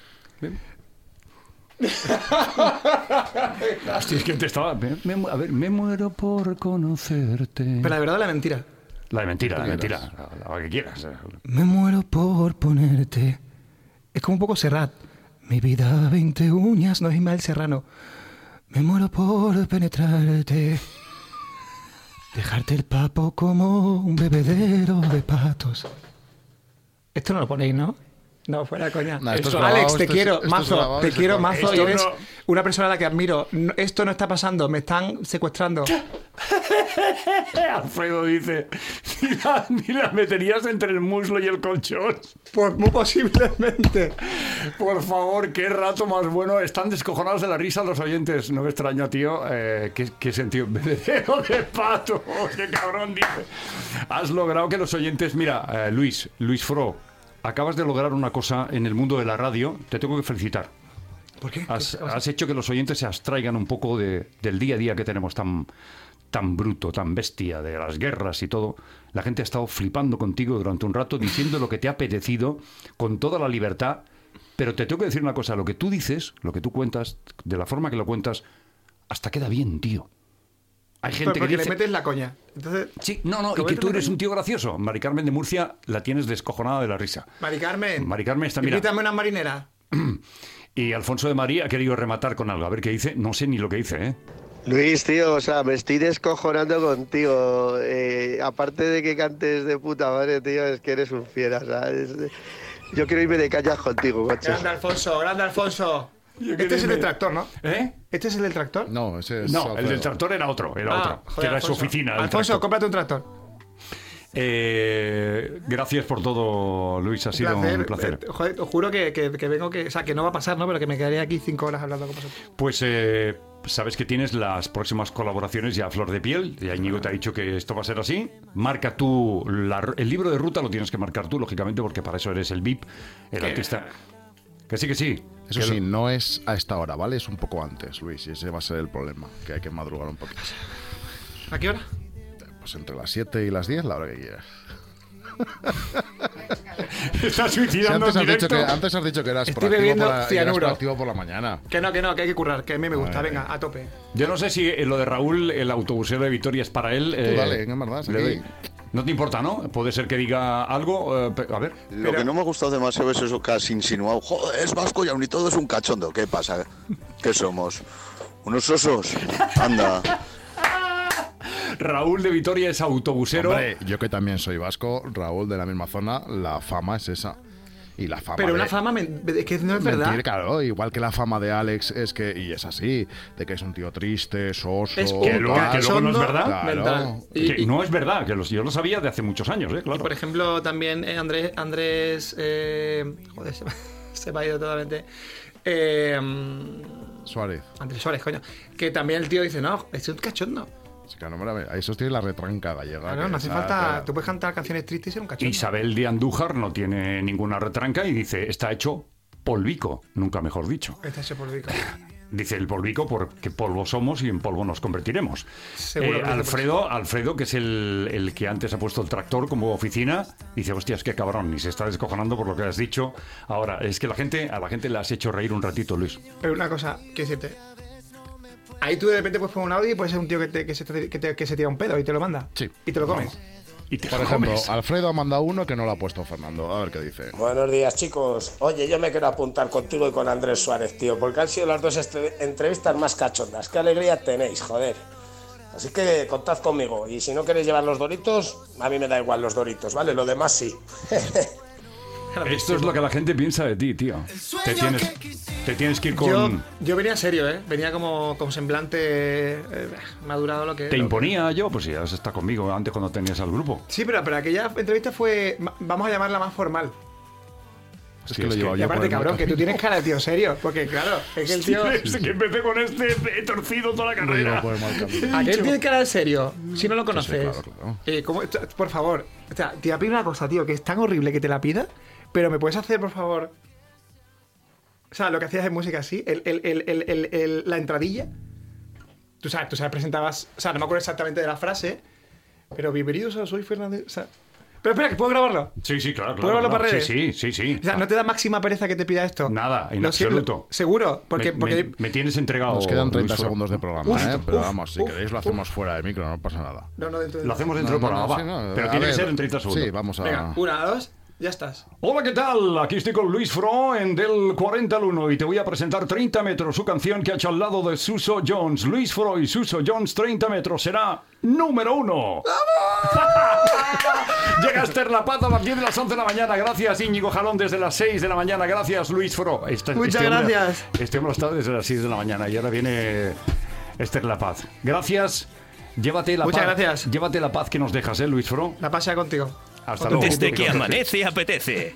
B: Hostia, es que te estaba... me- me mu- a ver, me muero por conocerte.
C: Pero la verdad o la mentira.
B: La de mentira, la de
D: Tú
B: mentira.
D: quieras.
B: La, la que quieras.
C: Me muero por ponerte. Es como un poco Serrat. Mi vida, veinte uñas, no es Ismael Serrano. Me muero por penetrarte. Dejarte el papo como un bebedero de patos. Esto no lo ponéis, ¿no? No, fuera coña.
D: No, esto es
C: Esto-
D: grabado,
C: Alex, te
D: esto es-
C: quiero,
D: esto es
C: mazo,
D: grabado,
C: te
D: esto
C: quiero,
D: es-
C: mazo, y
B: esto
C: eres
B: no-
C: una persona a la que admiro. No, esto no está pasando, me están secuestrando.
B: Alfredo dice, mira, mira, meterías entre el muslo y el colchón.
C: Pues muy posiblemente.
B: Por favor, qué rato más bueno. Están descojonados de la risa los oyentes. No me extraña, tío. Eh, ¿qué, qué sentido? Bebedero de pato. Qué cabrón, dice. Has logrado que los oyentes... Mira, eh, Luis, Luis Fro, acabas de lograr una cosa en el mundo de la radio. Te tengo que felicitar.
C: ¿Por qué?
B: Has, has hecho que los oyentes se abstraigan un poco de- del día a día que tenemos tan, tan bruto, tan bestia, de las guerras y todo. La gente ha estado flipando contigo durante un rato, diciendo lo que te ha apetecido, con toda la libertad. Pero te tengo que decir una cosa, lo que tú dices, lo que tú cuentas, de la forma que lo cuentas, hasta queda bien, tío. Hay gente que
C: Porque
B: dice...
C: le metes la coña. Entonces,
B: Sí, no, no, y
C: ¿Cómo
B: que
C: te
B: tú
C: lo
B: eres
C: metes?
B: un tío gracioso. Mari Carmen de Murcia la tienes descojonada de la risa.
C: Mari Carmen.
B: Mari Carmen está, mira.
C: Invítame unas marineras.
B: Y Alfonso de María ha querido rematar con algo. A ver qué dice. No sé ni lo que dice, ¿eh?
F: Luis, tío, o sea, me estoy descojonando contigo. Eh, aparte de que cantes de puta madre, tío, es que eres un fiera, ¿sabes? Yo quiero irme de callas contigo, macho.
C: Grande Alfonso, grande Alfonso.
B: Yo
C: Este
B: quería
C: es el
B: irme-
C: del tractor, ¿no?
B: ¿Eh?
C: ¿Este es el del tractor?
D: No, ese es
B: No, el
D: Alfredo.
B: del tractor era otro, era
C: Ah,
B: otro,
C: joder,
B: que era
C: Alfonso.
B: su oficina. el
C: Alfonso,
B: tractor.
C: cómprate un tractor.
B: Eh, gracias por todo, Luis, ha sido un placer.
C: Eh, joder, os juro que, que, que vengo, que, o sea, que no va a pasar, ¿no? Pero que me quedaré aquí cinco horas hablando con vosotros.
B: Pues eh, sabes que tienes las próximas colaboraciones ya a flor de piel. Ya Íñigo te ha dicho que esto va a ser así. Marca tú, la- el libro de ruta lo tienes que marcar tú, lógicamente, porque para eso eres el V I P, el artista. Que sí, que sí.
D: Eso
B: Que
D: sí,
B: lo-
D: no es a esta hora, ¿vale? Es un poco antes, Luis, y ese va a ser el problema, que hay que madrugar un poquito.
C: ¿A qué hora?
D: Pues entre las siete y las diez, la hora que quieras.
B: Estás
D: Si
B: suicidando
D: antes,
B: en
D: has dicho
B: directo.
D: que, antes has dicho que eras
C: Estoy
D: proactivo
C: bebiendo
D: por la, y eras
C: cianuro.
D: proactivo por la mañana.
C: Que no, que no, que hay que currar, que a mí me gusta.
D: Vale.
C: Venga, a tope.
B: Yo no sé si eh, lo de Raúl, el autobusero de Vitoria, es para él. eh,
D: dale, en verdad,
B: le
D: aquí.
B: doy. No te importa, ¿no? Puede ser que diga algo. eh, pe- a ver.
G: Lo
C: Pero-
G: que no me ha gustado demasiado es eso que has insinuado. Joder, es vasco y aún y todo es un cachondo. ¿Qué pasa? ¿Qué somos? ¿Unos osos? Anda.
B: Raúl de Vitoria es autobusero.
D: Hombre, yo que también soy vasco, Raúl, de la misma zona, la fama es esa. Y la fama
C: Pero
D: de...
C: una fama men- es que no es verdad.
D: Mentir, claro, igual que la fama de Alex es que, y es así, de que es un tío triste, soso,
C: Es
B: Que
C: un
B: luego- que luego no es
C: cachondo
B: verdad.
D: Claro.
C: mental. Y,
B: Que
C: y-
B: no es verdad, que los- yo lo sabía de hace muchos años, ¿eh?
C: y,
B: Claro.
C: por ejemplo, también eh, Andrés, Andrés eh, joder, se, me- se me ha ido totalmente. Eh,
D: Suárez.
C: Andrés Suárez, coño. Que también el tío dice, no, es un cachondo.
D: Sí, que no me la ve. A esos tiene la retranca gallega.
C: Claro,
D: que
C: no hace
D: esa-
C: falta.
D: que-
C: Tú puedes cantar canciones tristes y ser un cachondo.
B: Isabel de Andújar no tiene ninguna retranca y dice, está hecho polvico, nunca mejor dicho.
C: Este es el polvico.
B: Dice el polvico porque polvo somos y en polvo nos convertiremos.
C: Seguro
B: Eh,
C: que
B: Alfredo, Alfredo, que es el, el que antes ha puesto el tractor como oficina, dice, hostias, qué cabrón, y se está descojonando por lo que has dicho. Ahora, es que la gente, a la gente le has hecho reír un ratito, Luis.
C: Pero una cosa, quiero decirte. Ahí tú de repente puedes poner un audio y puedes ser un tío que, te- que, se, te- que, te- que se tira un pedo y te lo manda.
D: Sí.
C: Y te lo comes.
B: Y te
D: Por
B: lo
D: ejemplo,
B: comes.
D: Alfredo ha mandado uno que no lo ha puesto Fernando. A ver qué dice.
H: Buenos días, chicos. Oye, yo me quiero apuntar contigo y con Andrés Suárez, tío, porque han sido las dos este- entrevistas más cachondas. Qué alegría tenéis, joder. Así que contad conmigo. Y si no queréis llevar los doritos, a mí me da igual los doritos, ¿vale? Lo demás sí.
B: Esto es lo que la gente piensa de ti, tío. Te tienes, te tienes que ir con...
C: Yo, yo venía serio, ¿eh? Venía como con semblante eh, madurado lo que...
B: Te
C: lo
B: imponía yo, pues ya has estado conmigo antes cuando tenías al grupo.
C: que- Sí, pero, pero aquella entrevista fue, ma- vamos a llamarla más formal.
D: Es
B: Sí,
D: que lo
B: es
D: llevo
B: que-
C: Y
D: yo por
C: aparte,
D: el
C: cabrón, que tú
D: camino.
C: tienes cara de tío serio. Porque, claro, es que el tío...
B: Es que empecé con este, he torcido toda la
D: Lo llevo
B: carrera.
D: por el mal camino.
C: Aquel tiene cara de serio. Si no lo conoces.
D: claro, claro.
C: Eh, ¿cómo- t- por favor, o sea, te voy a pedir una cosa, tío, que es tan horrible que te la pida, pero ¿me puedes hacer, por favor? O sea, lo que hacías en música así, el, el, el, el, el- el- la entradilla. Tú sabes, tú sabes, presentabas. O sea, no me acuerdo exactamente de la frase, pero bienvenidos a Soy Fernández. O sea, pero espera, que puedo grabarlo.
B: Sí, sí, claro,
C: ¿Puedo
B: claro.
C: verlo
B: claro.
C: para
B: Sí,
C: redes?
B: sí, sí, sí.
C: O sea, ¿no te da máxima pereza que te pida esto?
B: Nada, en
C: Lo siento,
B: absoluto.
C: Seguro, porque.
B: me,
C: porque
B: me- me tienes entregado...
D: Nos quedan treinta
B: Luis Fro.
D: segundos de programa,
C: Uf,
D: ¿eh? Pero
C: uf,
D: vamos, si
C: uf,
D: queréis lo hacemos fuera de micro, no pasa nada.
C: No, no, dentro de.
B: Lo hacemos dentro del
D: No, no,
B: programa,
D: sí,
B: va.
D: no,
B: Pero
D: a
B: tiene que
D: ver,
B: ser en treinta segundos.
D: Sí, vamos a...
C: Venga, una, dos, ya estás.
B: Hola, ¿qué tal? Aquí estoy con Luis Fro en Del cuarenta al uno y te voy a presentar treinta metros, su canción que ha hecho al lado de Suso Jones. Luis Fro y Suso Jones, treinta metros, será número uno. Llega Esther La Paz a las diez de las once de la mañana. Gracias, Íñigo Jalón, desde las seis de la mañana. Gracias, Luis Fro. Este-
C: Muchas
B: este hombre-
C: gracias.
B: Este hombre ha estado desde las seis de la mañana y ahora viene Esther La Paz. Gracias. Llévate la
C: Muchas
B: paz.
C: gracias.
B: Llévate la paz que nos dejas, ¿eh, Luis Fro?
C: La pasea contigo.
B: Hasta luego.
I: Desde que amanece apetece.